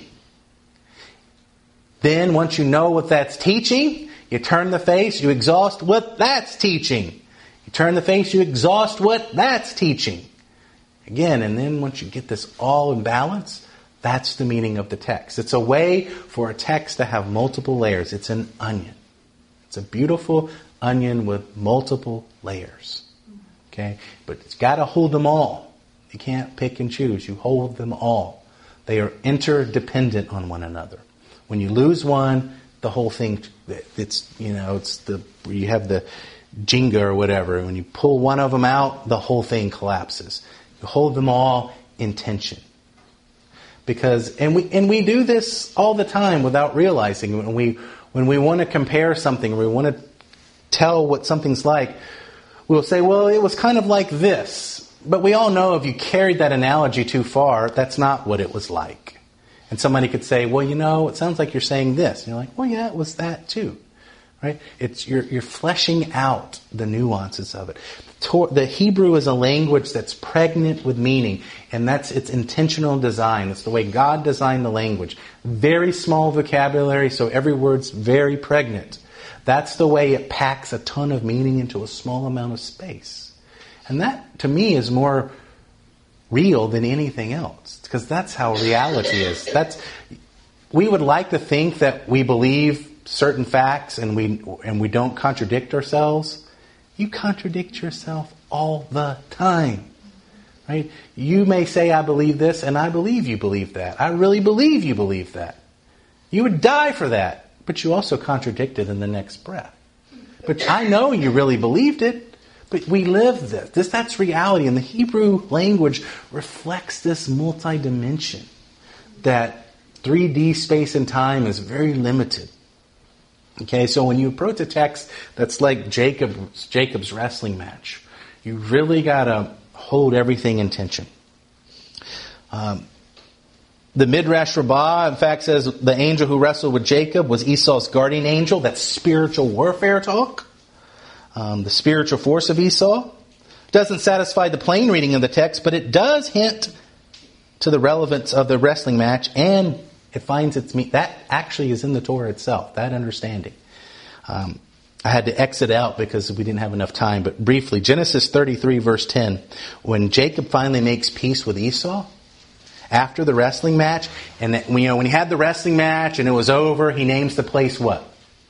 Then once you know what that's teaching, you turn the face, you exhaust what that's teaching. You turn the face, you exhaust what that's teaching. Again, and then once you get this all in balance, that's the meaning of the text. It's a way for a text to have multiple layers. It's an onion. It's a beautiful onion with multiple layers. Okay? But it's got to hold them all. You can't pick and choose. You hold them all. They are interdependent on one another. When you lose one, the whole thing, it's, you know, it's the, you have the Jenga or whatever. When you pull one of them out, the whole thing collapses. You hold them all in tension. Because, and we, and we do this all the time without realizing. When we, when we want to compare something, or we want to tell what something's like, we'll say, well, it was kind of like this. But we all know if you carried that analogy too far, that's not what it was like. And somebody could say, well, you know, it sounds like you're saying this. And you're like, well, yeah, it was that too. Right? It's you're, you're fleshing out the nuances of it. The Hebrew is a language that's pregnant with meaning, and that's its intentional design. It's the way God designed the language. Very small vocabulary, so every word's very pregnant. That's the way it packs a ton of meaning into a small amount of space. And that, to me, is more real than anything else, because that's how reality is. That's we would like to think that we believe certain facts and we and we don't contradict ourselves. You contradict yourself all the time, right? You may say, I believe this, and I believe you believe that. I really believe you believe that. You would die for that, but you also contradict it in the next breath. But I know you really believed it. But we live this. this. That's reality. And the Hebrew language reflects this multi-dimension. That three D space and time is very limited. Okay, so when you approach a text that's like Jacob's, Jacob's wrestling match, you really got to hold everything in tension. Um, the Midrash Rabbah, in fact, says the angel who wrestled with Jacob was Esau's guardian angel. That's spiritual warfare talk. Um, the spiritual force of Esau. Doesn't satisfy the plain reading of the text, but it does hint to the relevance of the wrestling match, and it finds its meaning. That actually is in the Torah itself, that understanding. Um, I had to exit out because we didn't have enough time, but briefly, Genesis thirty-three, verse ten, when Jacob finally makes peace with Esau, after the wrestling match, and that, you know, when he had the wrestling match and it was over, he names the place what?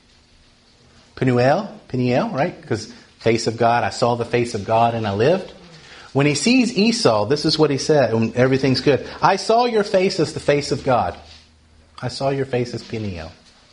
Peniel? Peniel, right? Because face of God, I saw the face of God and I lived. When he sees Esau, this is what he said, when everything's good. I saw your face as the face of God. I saw your face as Peniel.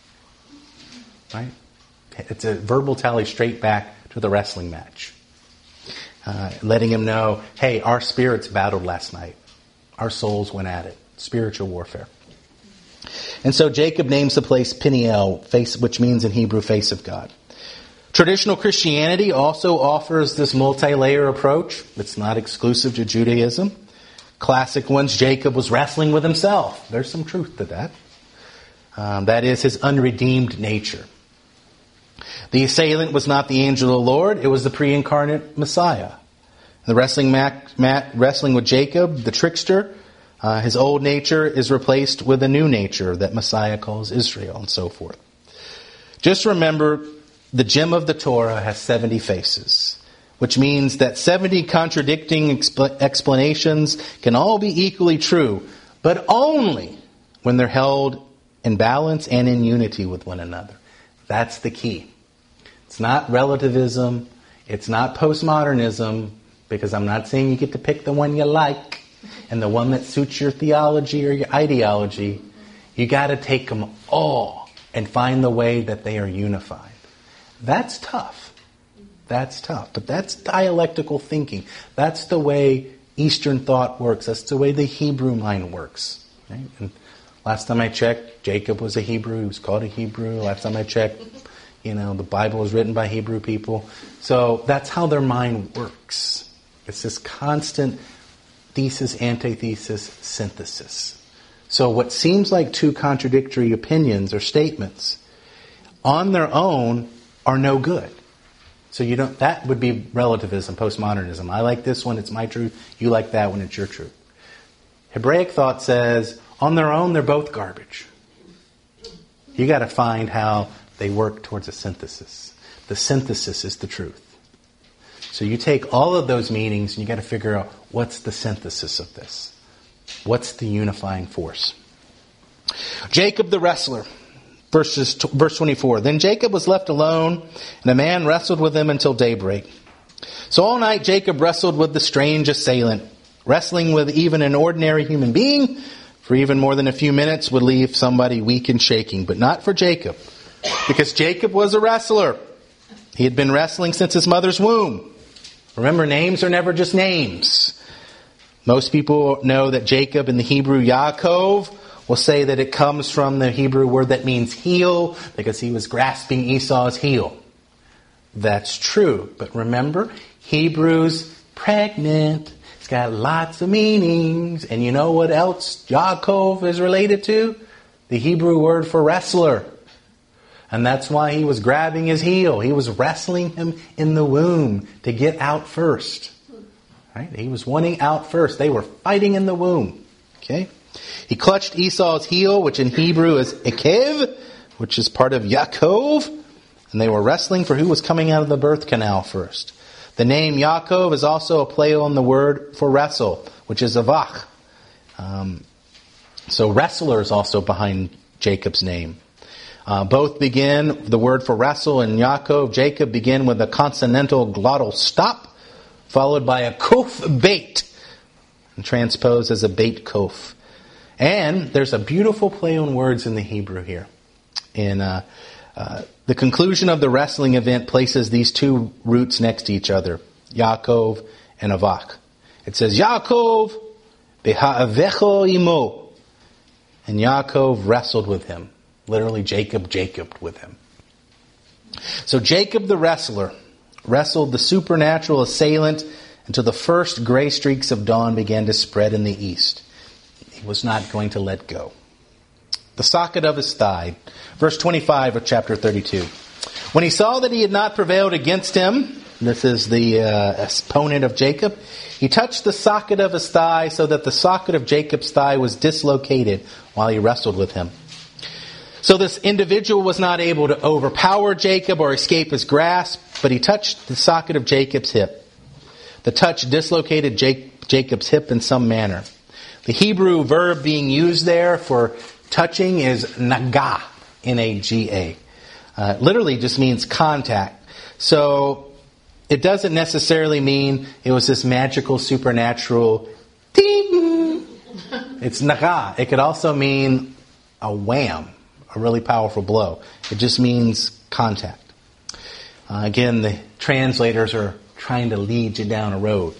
Right? It's a verbal tally straight back to the wrestling match. Uh, letting him know, hey, our spirits battled last night. Our souls went at it. Spiritual warfare. And so Jacob names the place Peniel, face, which means in Hebrew, face of God. Traditional Christianity also offers this multi-layer approach. It's not exclusive to Judaism. Classic ones, Jacob was wrestling with himself. There's some truth to that. Um, that is his unredeemed nature. The assailant was not the angel of the Lord. It was the pre-incarnate Messiah. The wrestling, mat, mat, wrestling with Jacob, the trickster, uh, his old nature is replaced with a new nature that Messiah calls Israel, and so forth. Just remember, the gem of the Torah has seventy faces, which means that seventy contradicting expl- explanations can all be equally true, but only when they're held in balance and in unity with one another. That's the key. It's not relativism. It's not postmodernism, because I'm not saying you get to pick the one you like and the one that suits your theology or your ideology. You got to take them all and find the way that they are unified. That's tough. That's tough. But that's dialectical thinking. That's the way Eastern thought works. That's the way the Hebrew mind works. Right? And last time I checked, Jacob was a Hebrew. He was called a Hebrew. Last time I checked, you know, the Bible was written by Hebrew people. So that's how their mind works. It's this constant thesis, antithesis, synthesis. So what seems like two contradictory opinions or statements on their own are no good. So you don't. That would be relativism, postmodernism. I like this one, it's my truth. You like that one, it's your truth. Hebraic thought says, on their own, they're both garbage. You got to find how they work towards a synthesis. The synthesis is the truth. So you take all of those meanings and you got to figure out what's the synthesis of this. What's the unifying force? Jacob the wrestler. Verses, verse twenty-four. Then Jacob was left alone, and a man wrestled with him until daybreak. So all night Jacob wrestled with the strange assailant. Wrestling with even an ordinary human being for even more than a few minutes would leave somebody weak and shaking. But not for Jacob, because Jacob was a wrestler. He had been wrestling since his mother's womb. Remember, names are never just names. Most people know that Jacob in the Hebrew Yaakov will say that it comes from the Hebrew word that means heel, because he was grasping Esau's heel. That's true. But remember, Hebrew's pregnant. It's got lots of meanings. And you know what else Yaakov is related to? The Hebrew word for wrestler. And that's why he was grabbing his heel. He was wrestling him in the womb to get out first. Right? He was wanting out first. They were fighting in the womb. Okay? He clutched Esau's heel, which in Hebrew is Ekev, which is part of Yaakov. And they were wrestling for who was coming out of the birth canal first. The name Yaakov is also a play on the word for wrestle, which is Avach. Um, so wrestler is also behind Jacob's name. Uh, both begin, the word for wrestle and Yaakov, Jacob begin with a consonantal glottal stop, followed by a kof bait, and transposed as a bait kof. And there's a beautiful play on words in the Hebrew here. In uh, uh, the conclusion of the wrestling event places these two roots next to each other, Yaakov and Avach. It says, Yaakov beha'avecho imo. And Yaakov wrestled with him. Literally, Jacob Jacobed with him. So Jacob the wrestler wrestled the supernatural assailant until the first gray streaks of dawn began to spread in the east. He was not going to let go. The socket of his thigh. Verse twenty-five of chapter thirty-two. When he saw that he had not prevailed against him, this is the uh, opponent of Jacob, he touched the socket of his thigh so that the socket of Jacob's thigh was dislocated while he wrestled with him. So this individual was not able to overpower Jacob or escape his grasp, but he touched the socket of Jacob's hip. The touch dislocated Jake, Jacob's hip in some manner. The Hebrew verb being used there for touching is naga, N A G A. Uh, literally just means contact. So it doesn't necessarily mean it was this magical, supernatural ding. It's naga. It could also mean a wham. A really powerful blow. It just means contact. Uh, again, the translators are trying to lead you down a road.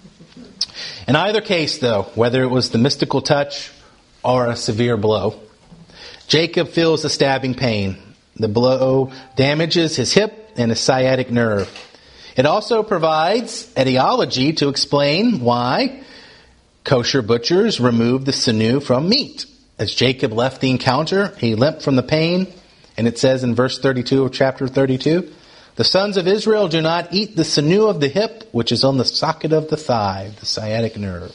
In either case, though, whether it was the mystical touch or a severe blow, Jacob feels the stabbing pain. The blow damages his hip and his sciatic nerve. It also provides etiology to explain why kosher butchers remove the sinew from meat. As Jacob left the encounter, he limped from the pain, and it says in verse thirty-two of chapter thirty-two, the sons of Israel do not eat the sinew of the hip, which is on the socket of the thigh, the sciatic nerve.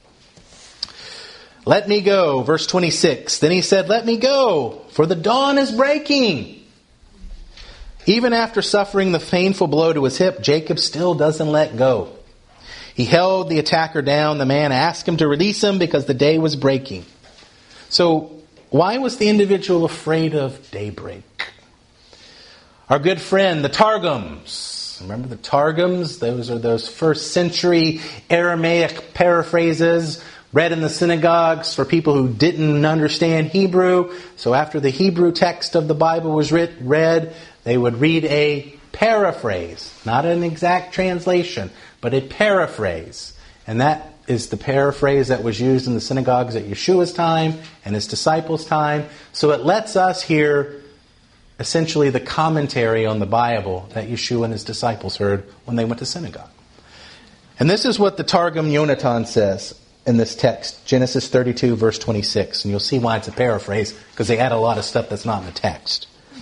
Let me go, verse twenty-six. Then he said, let me go, for the dawn is breaking. Even after suffering the painful blow to his hip, Jacob still doesn't let go. He held the attacker down. The man asked him to release him because the day was breaking. So, why was the individual afraid of daybreak? Our good friend, the Targums. Remember the Targums? Those are those first century Aramaic paraphrases read in the synagogues for people who didn't understand Hebrew. So after the Hebrew text of the Bible was writ, read, they would read a paraphrase. Not an exact translation, but a paraphrase. And that is the paraphrase that was used in the synagogues at Yeshua's time and his disciples' time. So it lets us hear essentially the commentary on the Bible that Yeshua and his disciples heard when they went to synagogue. And this is what the Targum Yonatan says in this text, Genesis thirty-two, verse twenty-six. And you'll see why it's a paraphrase, because they add a lot of stuff that's not in the text.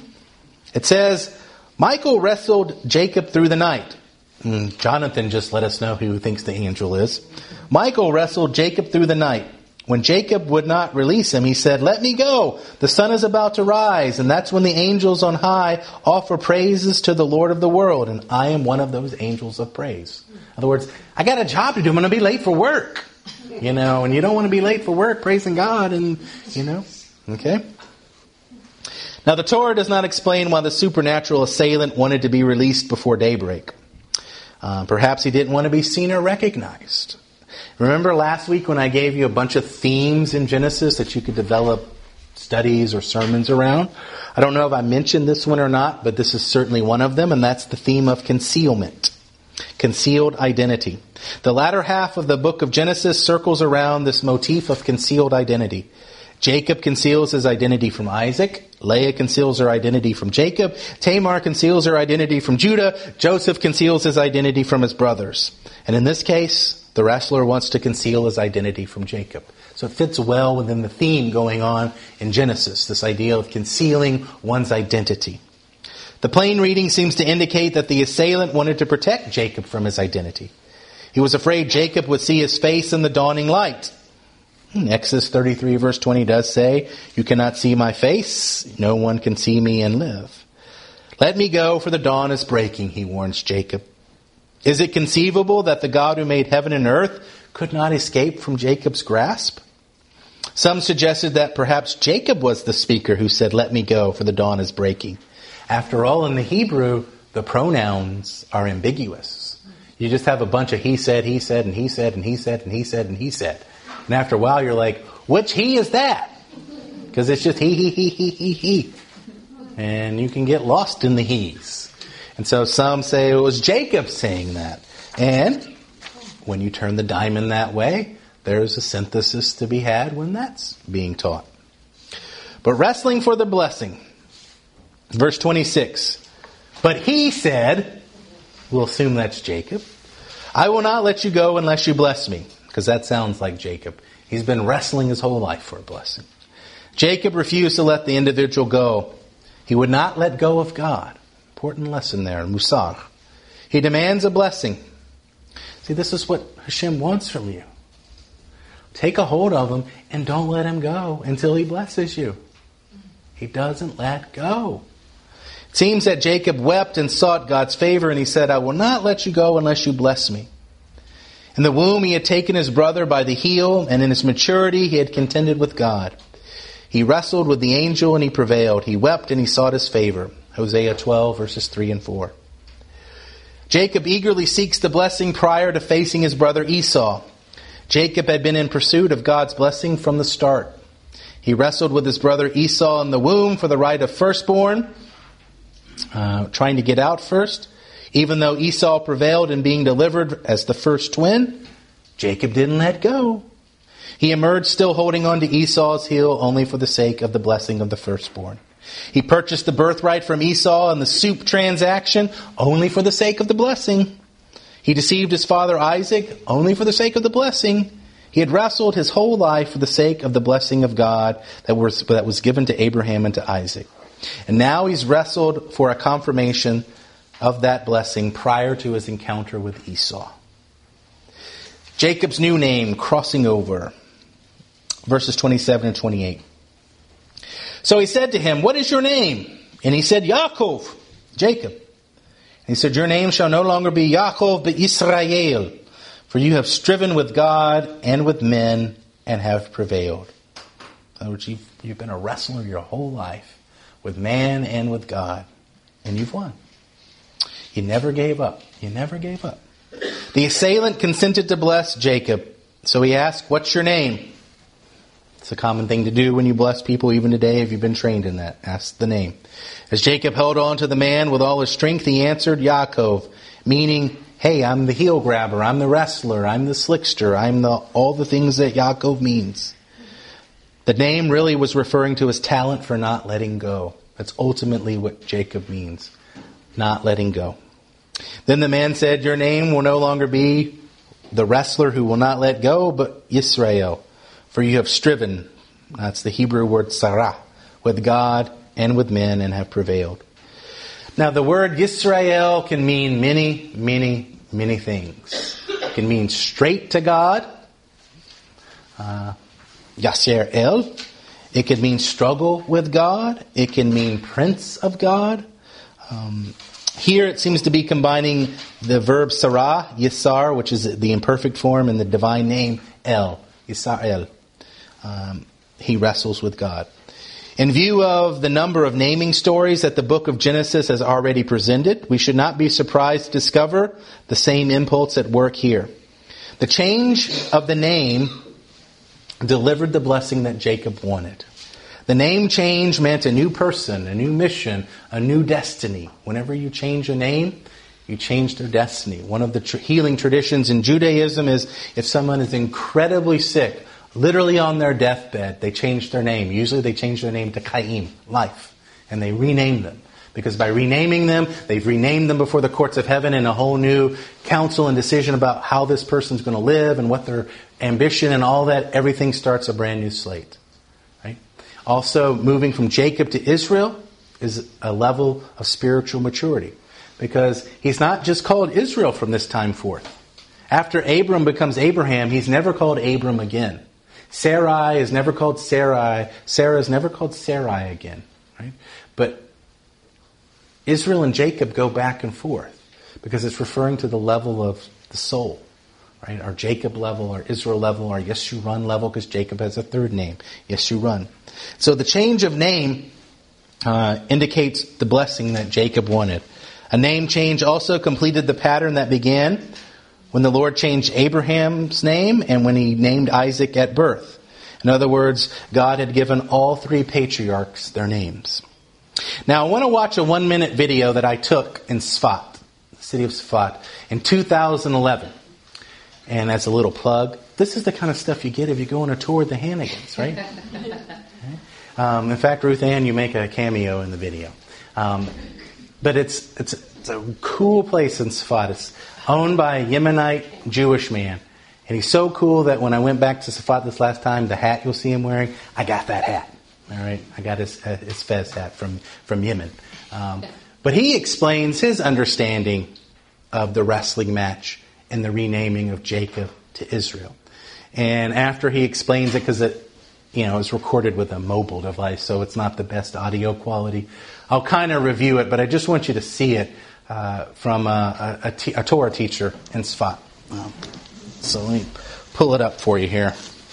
It says, Michael wrestled Jacob through the night. And Jonathan just let us know who he thinks the angel is. Michael wrestled Jacob through the night. When Jacob would not release him, he said, let me go. The sun is about to rise. And that's when the angels on high offer praises to the Lord of the world. And I am one of those angels of praise. In other words, I got a job to do. I'm going to be late for work. You know, and you don't want to be late for work praising God. And, you know, okay. Now, the Torah does not explain why the supernatural assailant wanted to be released before daybreak. Uh, perhaps he didn't want to be seen or recognized. Remember last week when I gave you a bunch of themes in Genesis that you could develop studies or sermons around? I don't know if I mentioned this one or not, but this is certainly one of them, and that's the theme of concealment. Concealed identity. The latter half of the book of Genesis circles around this motif of concealed identity. Jacob conceals his identity from Isaac. Leah conceals her identity from Jacob. Tamar conceals her identity from Judah. Joseph conceals his identity from his brothers. And in this case, the wrestler wants to conceal his identity from Jacob. So it fits well within the theme going on in Genesis, this idea of concealing one's identity. The plain reading seems to indicate that the assailant wanted to protect Jacob from his identity. He was afraid Jacob would see his face in the dawning light. Exodus thirty-three verse twenty does say, you cannot see my face, no one can see me and live. Let me go, for the dawn is breaking, he warns Jacob. Is it conceivable that the God who made heaven and earth could not escape from Jacob's grasp? Some suggested that perhaps Jacob was the speaker who said, let me go, for the dawn is breaking. After all, in the Hebrew, the pronouns are ambiguous. You just have a bunch of he said, he said, and he said, and he said, and he said, and he said. And after a while, you're like, which he is that? Because it's just he, he, he, he, he, he. And you can get lost in the he's. And so some say it was Jacob saying that. And when you turn the diamond that way, there's a synthesis to be had when that's being taught. But wrestling for the blessing. Verse twenty-six. But he said, we'll assume that's Jacob, I will not let you go unless you bless me. Because that sounds like Jacob. He's been wrestling his whole life for a blessing. Jacob refused to let the individual go. He would not let go of God. Important lesson there, Musar. He demands a blessing. See, this is what Hashem wants from you. Take a hold of him and don't let him go until he blesses you. He doesn't let go. It seems that Jacob wept and sought God's favor, and he said, I will not let you go unless you bless me. In the womb he had taken his brother by the heel, and in his maturity he had contended with God. He wrestled with the angel and he prevailed. He wept and he sought his favor. Hosea twelve, verses three and four. Jacob eagerly seeks the blessing prior to facing his brother Esau. Jacob had been in pursuit of God's blessing from the start. He wrestled with his brother Esau in the womb for the right of firstborn, uh, trying to get out first. Even though Esau prevailed in being delivered as the first twin, Jacob didn't let go. He emerged still holding on to Esau's heel only for the sake of the blessing of the firstborn. He purchased the birthright from Esau in the soup transaction only for the sake of the blessing. He deceived his father Isaac only for the sake of the blessing. He had wrestled his whole life for the sake of the blessing of God that was, that was given to Abraham and to Isaac. And now he's wrestled for a confirmation of that blessing prior to his encounter with Esau. Jacob's new name, crossing over. Verses twenty-seven and twenty-eight. So he said to him, what is your name? And he said, Yaakov, Jacob. And he said, your name shall no longer be Yaakov, but Israel. For you have striven with God and with men and have prevailed. In other words, you've, you've been a wrestler your whole life with man and with God. And you've won. You never gave up. You never gave up. The assailant consented to bless Jacob. So he asked, what's your name? It's a common thing to do when you bless people, even today, if you've been trained in that. Ask the name. As Jacob held on to the man with all his strength, he answered, Yaakov, meaning hey, I'm the heel grabber, I'm the wrestler, I'm the slickster, I'm the all the things that Yaakov means. The name really was referring to his talent for not letting go. That's ultimately what Jacob means, not letting go. Then the man said, your name will no longer be the wrestler who will not let go, but Yisrael, for you have striven, that's the Hebrew word sarah, with God and with men and have prevailed. Now the word Yisrael can mean many, many, many things. It can mean straight to God, uh, Yasser El. It can mean struggle with God. It can mean prince of God. Um, here it seems to be combining the verb sarah, yisar, which is the imperfect form, and the divine name El, Yisar El. Um, he wrestles with God. In view of the number of naming stories that the book of Genesis has already presented, we should not be surprised to discover the same impulse at work here. The change of the name delivered the blessing that Jacob wanted. The name change meant a new person, a new mission, a new destiny. Whenever you change a name, you change their destiny. One of the tr- healing traditions in Judaism is if someone is incredibly sick, literally on their deathbed, they change their name. Usually they change their name to Chaim, life, and they rename them. Because by renaming them, they've renamed them before the courts of heaven in a whole new counsel and decision about how this person's going to live and what their ambition and all that. Everything starts a brand new slate. Right? Also, moving from Jacob to Israel is a level of spiritual maturity. Because he's not just called Israel from this time forth. After Abram becomes Abraham, he's never called Abram again. Sarai is never called Sarai. Sarah is never called Sarai again. Right? But Israel and Jacob go back and forth because it's referring to the level of the soul, right? Our Jacob level, our Israel level, our Yeshurun level, because Jacob has a third name, Yeshurun. So the change of name uh, indicates the blessing that Jacob wanted. A name change also completed the pattern that began when the Lord changed Abraham's name and when he named Isaac at birth. In other words, God had given all three patriarchs their names. Now, I want to watch a one-minute video that I took in Sfat, the city of Sfat, in two thousand eleven. And as a little plug, this is the kind of stuff you get if you go on a tour with the Hannigans, right? Okay. Um, in fact, Ruth Ann, you make a cameo in the video. Um, but it's, it's it's a cool place in Sfat. It's owned by a Yemenite Jewish man. And he's so cool that when I went back to Sfat this last time, the hat you'll see him wearing, I got that hat. All right, I got his uh, his fez hat from from Yemen, um, but he explains his understanding of the wrestling match and the renaming of Jacob to Israel. And after he explains it, because it you know it's recorded with a mobile device, so it's not the best audio quality. I'll kind of review it, but I just want you to see it uh, from a, a, a, t- a Torah teacher in Sfat. Um, so let me pull it up for you here.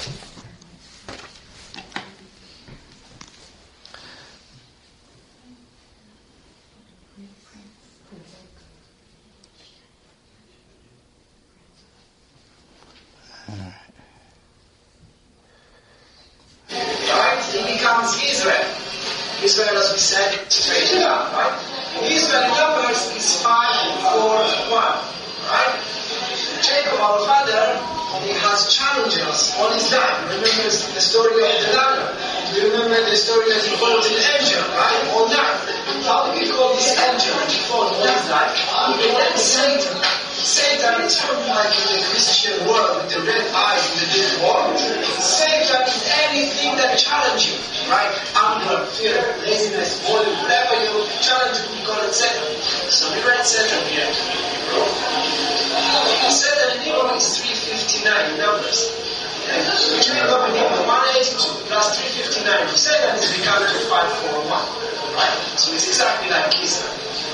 Israel, as we said, straightened up, right? Israel numbers is five, four, one, right? Jacob, our father, he has challenged us all his life. Remember the story of the ladder. Do you remember the story that he called an angel, right? All night. How do we call this angel that he fought all his life? We call it Satan. Satan is from like in the Christian world with the red eyes and the big horn. Satan is anything that challenges you, right? Anger, fear, laziness, volume, whatever you challenge, we call it Satan. So we read Satan here. Satan in Hebrew is three fifty-nine numbers. Okay? Which we go in Hebrew one eighty-two plus three fifty-nine. Satan is becoming to five forty-one. Right? So it's exactly like Israel.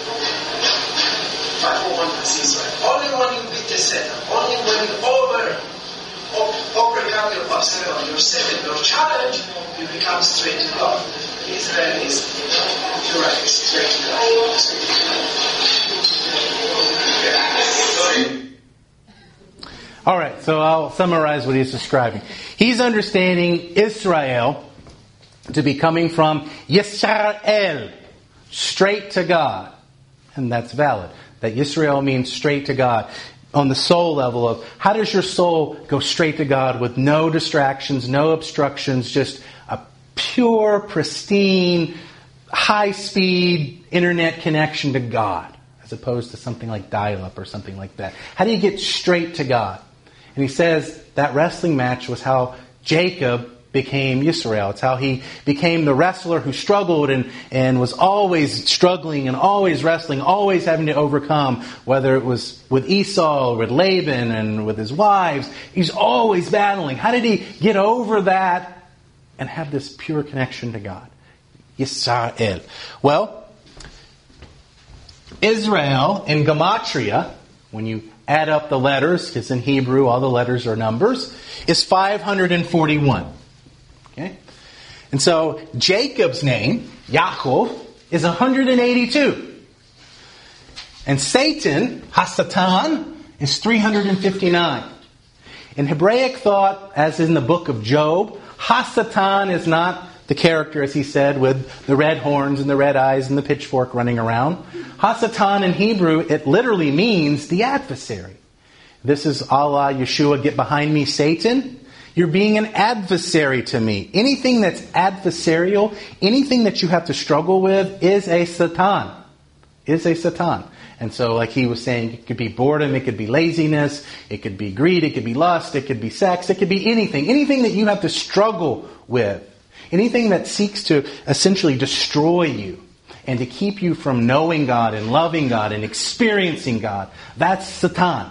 five forty-one is Israel. Only when you beat the Satan, only when you over, overcome your obstacle, your Satan, your challenge, you become straight to God. Israel is direct, straight to God. All right, so I'll summarize what he's describing. He's understanding Israel to be coming from Yisrael, straight to God. And that's valid. That Yisrael means straight to God. On the soul level of how does your soul go straight to God with no distractions, no obstructions, just a pure, pristine, high-speed internet connection to God, as opposed to something like dial-up or something like that. How do you get straight to God? And he says that wrestling match was how Jacob became Yisrael. It's how he became the wrestler who struggled and, and was always struggling and always wrestling, always having to overcome, whether it was with Esau or with Laban and with his wives. He's always battling. How did he get over that and have this pure connection to God? Yisrael. Well, Israel in Gematria, when you add up the letters, because in Hebrew all the letters are numbers, is five hundred forty-one. Okay? And so Jacob's name, Yaakov, is one hundred eighty-two. And Satan, Hasatan, is three hundred fifty-nine. In Hebraic thought, as in the book of Job, Hasatan is not the character, as he said, with the red horns and the red eyes and the pitchfork running around. Hasatan in Hebrew, it literally means the adversary. This is a la Yeshua, get behind me, Satan. You're being an adversary to me. Anything that's adversarial, anything that you have to struggle with is a Satan. Is a Satan. And so like he was saying, it could be boredom, it could be laziness, it could be greed, it could be lust, it could be sex, it could be anything. Anything that you have to struggle with. Anything that seeks to essentially destroy you and to keep you from knowing God and loving God and experiencing God. That's Satan.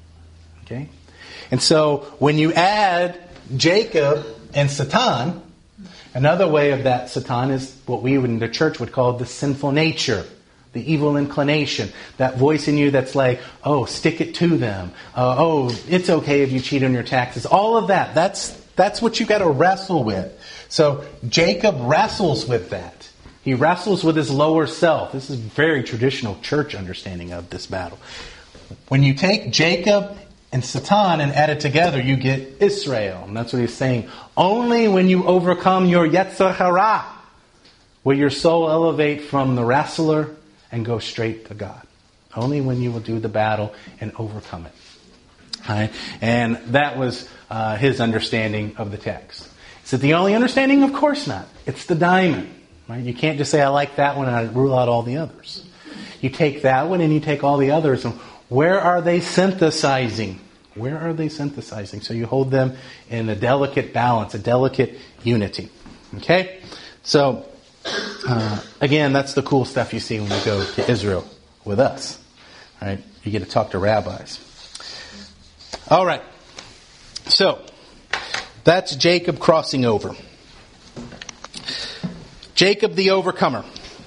Okay? And so when you add Jacob and Satan, another way of that Satan is what we in the church would call the sinful nature, the evil inclination, that voice in you that's like, oh, stick it to them. Uh, oh, it's okay if you cheat on your taxes. All of that, that's that's what you got to wrestle with. So Jacob wrestles with that. He wrestles with his lower self. This is very traditional church understanding of this battle. When you take Jacob and Satan and add it together, you get Israel. And that's what he's saying. Only when you overcome your Yetzer Hara will your soul elevate from the wrestler and go straight to God. Only when you will do the battle and overcome it. All right? And that was uh, his understanding of the text. Is it the only understanding? Of course not. It's the diamond. Right? You can't just say, I like that one and I rule out all the others. You take that one and you take all the others. And where are they synthesizing? Where are they synthesizing? So you hold them in a delicate balance, a delicate unity. Okay? So, uh, again, that's the cool stuff you see when you go to Israel with us. Right? You get to talk to rabbis. All right. So, that's Jacob crossing over. Jacob the overcomer.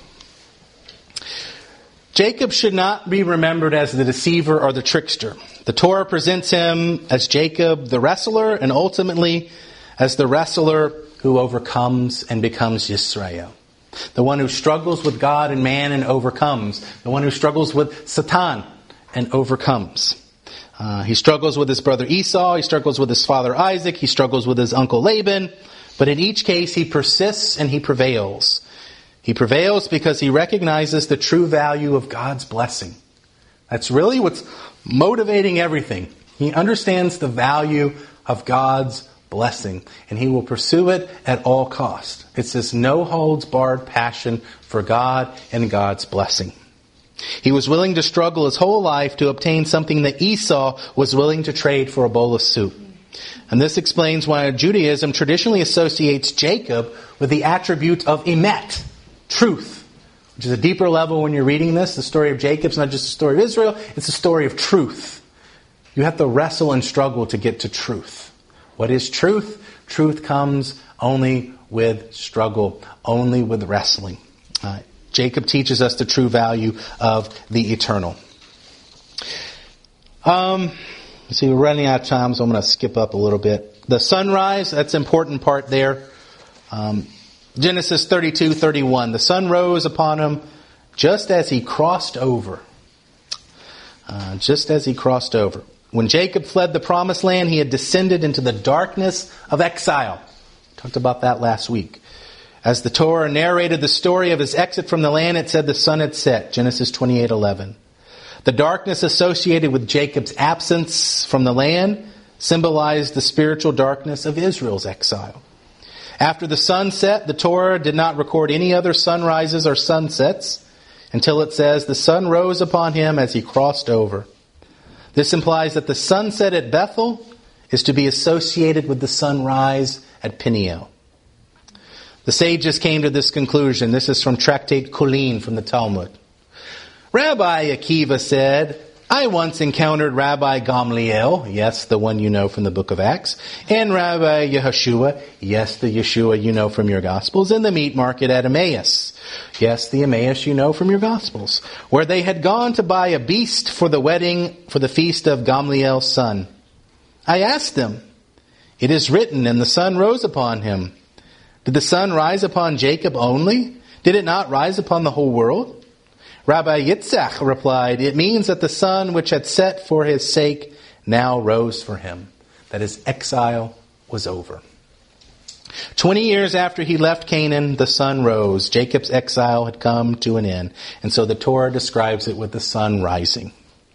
Jacob should not be remembered as the deceiver or the trickster. The Torah presents him as Jacob the wrestler and ultimately as the wrestler who overcomes and becomes Yisrael. The one who struggles with God and man and overcomes. The one who struggles with Satan and overcomes. Uh, he struggles with his brother Esau. He struggles with his father Isaac. He struggles with his uncle Laban. But in each case, he persists and he prevails. He prevails because he recognizes the true value of God's blessing. That's really what's motivating everything. He understands the value of God's blessing, and he will pursue it at all cost. It's this no-holds-barred passion for God and God's blessing. He was willing to struggle his whole life to obtain something that Esau was willing to trade for a bowl of soup. And this explains why Judaism traditionally associates Jacob with the attribute of emet, truth, which is a deeper level when you're reading this. The story of Jacob's not just a story of Israel, it's a story of truth. You have to wrestle and struggle to get to truth. What is truth? Truth comes only with struggle, only with wrestling. Uh, Jacob teaches us the true value of the eternal. Um, see, we're running out of time, so I'm going to skip up a little bit. The sunrise, that's an important part there. Um, Genesis thirty-two thirty-one. The sun rose upon him just as he crossed over. Uh, just as he crossed over. When Jacob fled the promised land, he had descended into the darkness of exile. Talked about that last week. As the Torah narrated the story of his exit from the land, it said the sun had set. Genesis twenty-eight eleven. The darkness associated with Jacob's absence from the land symbolized the spiritual darkness of Israel's exile. After the sun set, the Torah did not record any other sunrises or sunsets until it says the sun rose upon him as he crossed over. This implies that the sunset at Bethel is to be associated with the sunrise at Peniel. The sages came to this conclusion. This is from Tractate Kulin from the Talmud. Rabbi Akiva said, I once encountered Rabbi Gamliel, yes, the one you know from the book of Acts, and Rabbi Yehoshua, yes, the Yeshua you know from your Gospels, in the meat market at Emmaus, yes, the Emmaus you know from your Gospels, where they had gone to buy a beast for the wedding, for the feast of Gamliel's son. I asked them, it is written, and the sun rose upon him. Did the sun rise upon Jacob only? Did it not rise upon the whole world? Rabbi Yitzchak replied, it means that the sun which had set for his sake now rose for him, that his exile was over. Twenty years after he left Canaan, the sun rose. Jacob's exile had come to an end. And so the Torah describes it with the sun rising.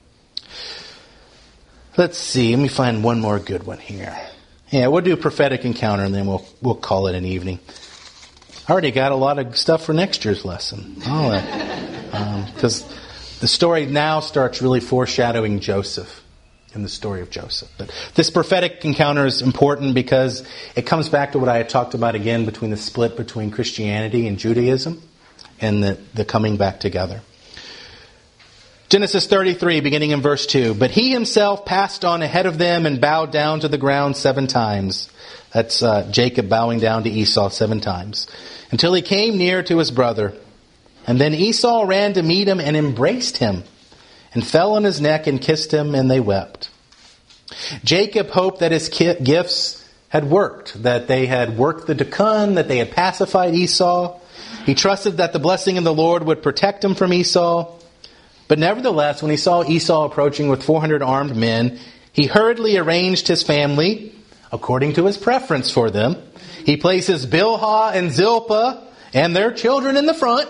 Let's see, let me find one more good one here. Yeah, we'll do a prophetic encounter and then we'll we'll call it an evening. I already got a lot of stuff for next year's lesson. Because um, the story now starts really foreshadowing Joseph in the story of Joseph. But this prophetic encounter is important because it comes back to what I had talked about again between the split between Christianity and Judaism and the, the coming back together. Genesis thirty-three, beginning in verse two. But he himself passed on ahead of them and bowed down to the ground seven times. That's uh, Jacob bowing down to Esau seven times. Until he came near to his brother. And then Esau ran to meet him and embraced him. And fell on his neck and kissed him, and they wept. Jacob hoped that his gifts had worked. That they had worked the tikkun, that they had pacified Esau. He trusted that the blessing of the Lord would protect him from Esau. But nevertheless, when he saw Esau approaching with four hundred armed men, he hurriedly arranged his family according to his preference for them. He places Bilhah and Zilpah and their children in the front.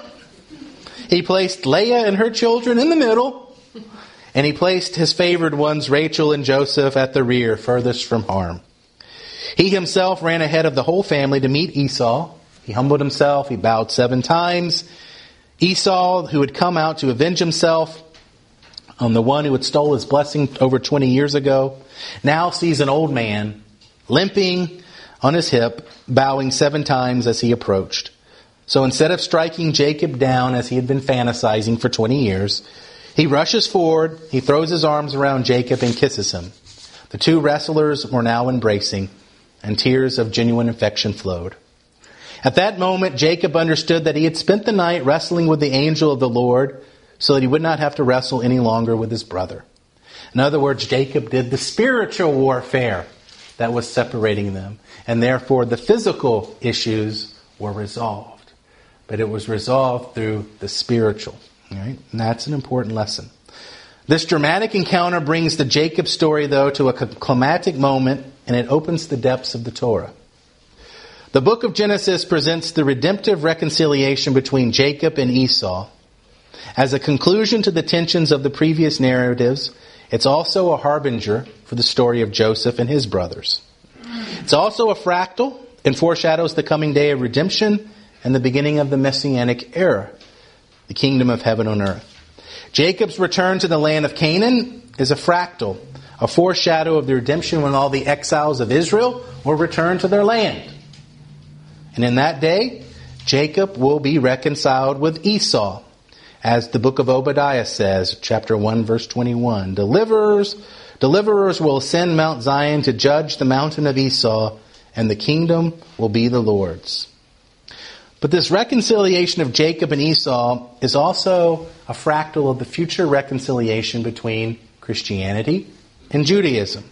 He placed Leah and her children in the middle. And he placed his favored ones, Rachel and Joseph, at the rear, furthest from harm. He himself ran ahead of the whole family to meet Esau. He humbled himself. He bowed seven times. Esau, who had come out to avenge himself on the one who had stole his blessing over twenty years ago, now sees an old man limping on his hip, bowing seven times as he approached. So instead of striking Jacob down as he had been fantasizing for twenty years, he rushes forward, he throws his arms around Jacob and kisses him. The two wrestlers were now embracing, and tears of genuine affection flowed. At that moment, Jacob understood that he had spent the night wrestling with the angel of the Lord so that he would not have to wrestle any longer with his brother. In other words, Jacob did the spiritual warfare that was separating them. And therefore, the physical issues were resolved. But it was resolved through the spiritual. Right? And that's an important lesson. This dramatic encounter brings the Jacob story, though, to a climactic moment, and it opens the depths of the Torah. The book of Genesis presents the redemptive reconciliation between Jacob and Esau. As a conclusion to the tensions of the previous narratives, it's also a harbinger for the story of Joseph and his brothers. It's also a fractal and foreshadows the coming day of redemption and the beginning of the Messianic era, the kingdom of heaven on earth. Jacob's return to the land of Canaan is a fractal, a foreshadow of the redemption when all the exiles of Israel will return to their land. And in that day, Jacob will be reconciled with Esau. As the book of Obadiah says, chapter one, verse twenty-one, Deliverers, deliverers will ascend Mount Zion to judge the mountain of Esau, and the kingdom will be the Lord's. But this reconciliation of Jacob and Esau is also a fractal of the future reconciliation between Christianity and Judaism.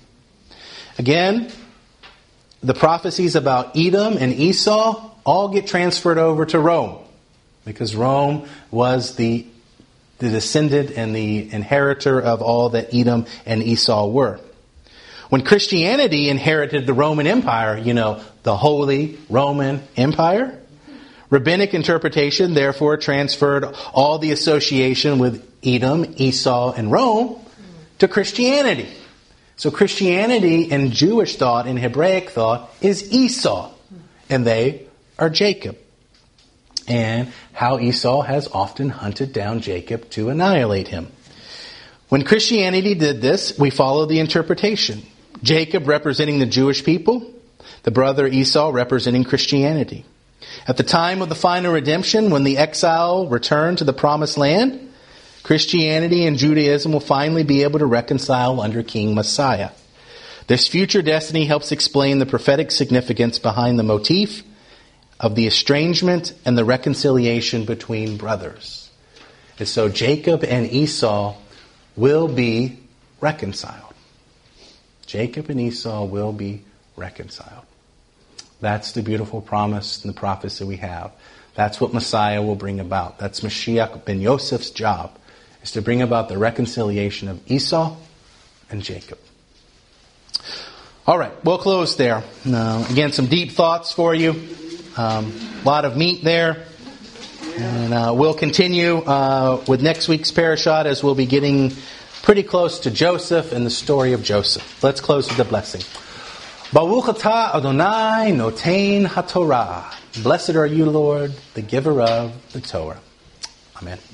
Again, the prophecies about Edom and Esau all get transferred over to Rome, because Rome was the, the descendant and the inheritor of all that Edom and Esau were. When Christianity inherited the Roman Empire, you know, the Holy Roman Empire, Rabbinic interpretation, therefore, transferred all the association with Edom, Esau, and Rome to Christianity. So Christianity in Jewish thought, in Hebraic thought, is Esau, and they are Jacob. And how Esau has often hunted down Jacob to annihilate him. When Christianity did this, we follow the interpretation. Jacob representing the Jewish people, the brother Esau representing Christianity. At the time of the final redemption, when the exile returned to the promised land, Christianity and Judaism will finally be able to reconcile under King Messiah. This future destiny helps explain the prophetic significance behind the motif of the estrangement and the reconciliation between brothers. And so Jacob and Esau will be reconciled. Jacob and Esau will be reconciled. That's the beautiful promise and the prophecy we have. That's what Messiah will bring about. That's Mashiach ben Yosef's job, is to bring about the reconciliation of Esau and Jacob. All right, we'll close there. Now, again, some deep thoughts for you. Um, a lot of meat there. And uh, we'll continue uh, with next week's parashat as we'll be getting pretty close to Joseph and the story of Joseph. Let's close with the blessing. Baruch atah Adonai noten haTorah. Blessed are you, Lord, the giver of the Torah. Amen.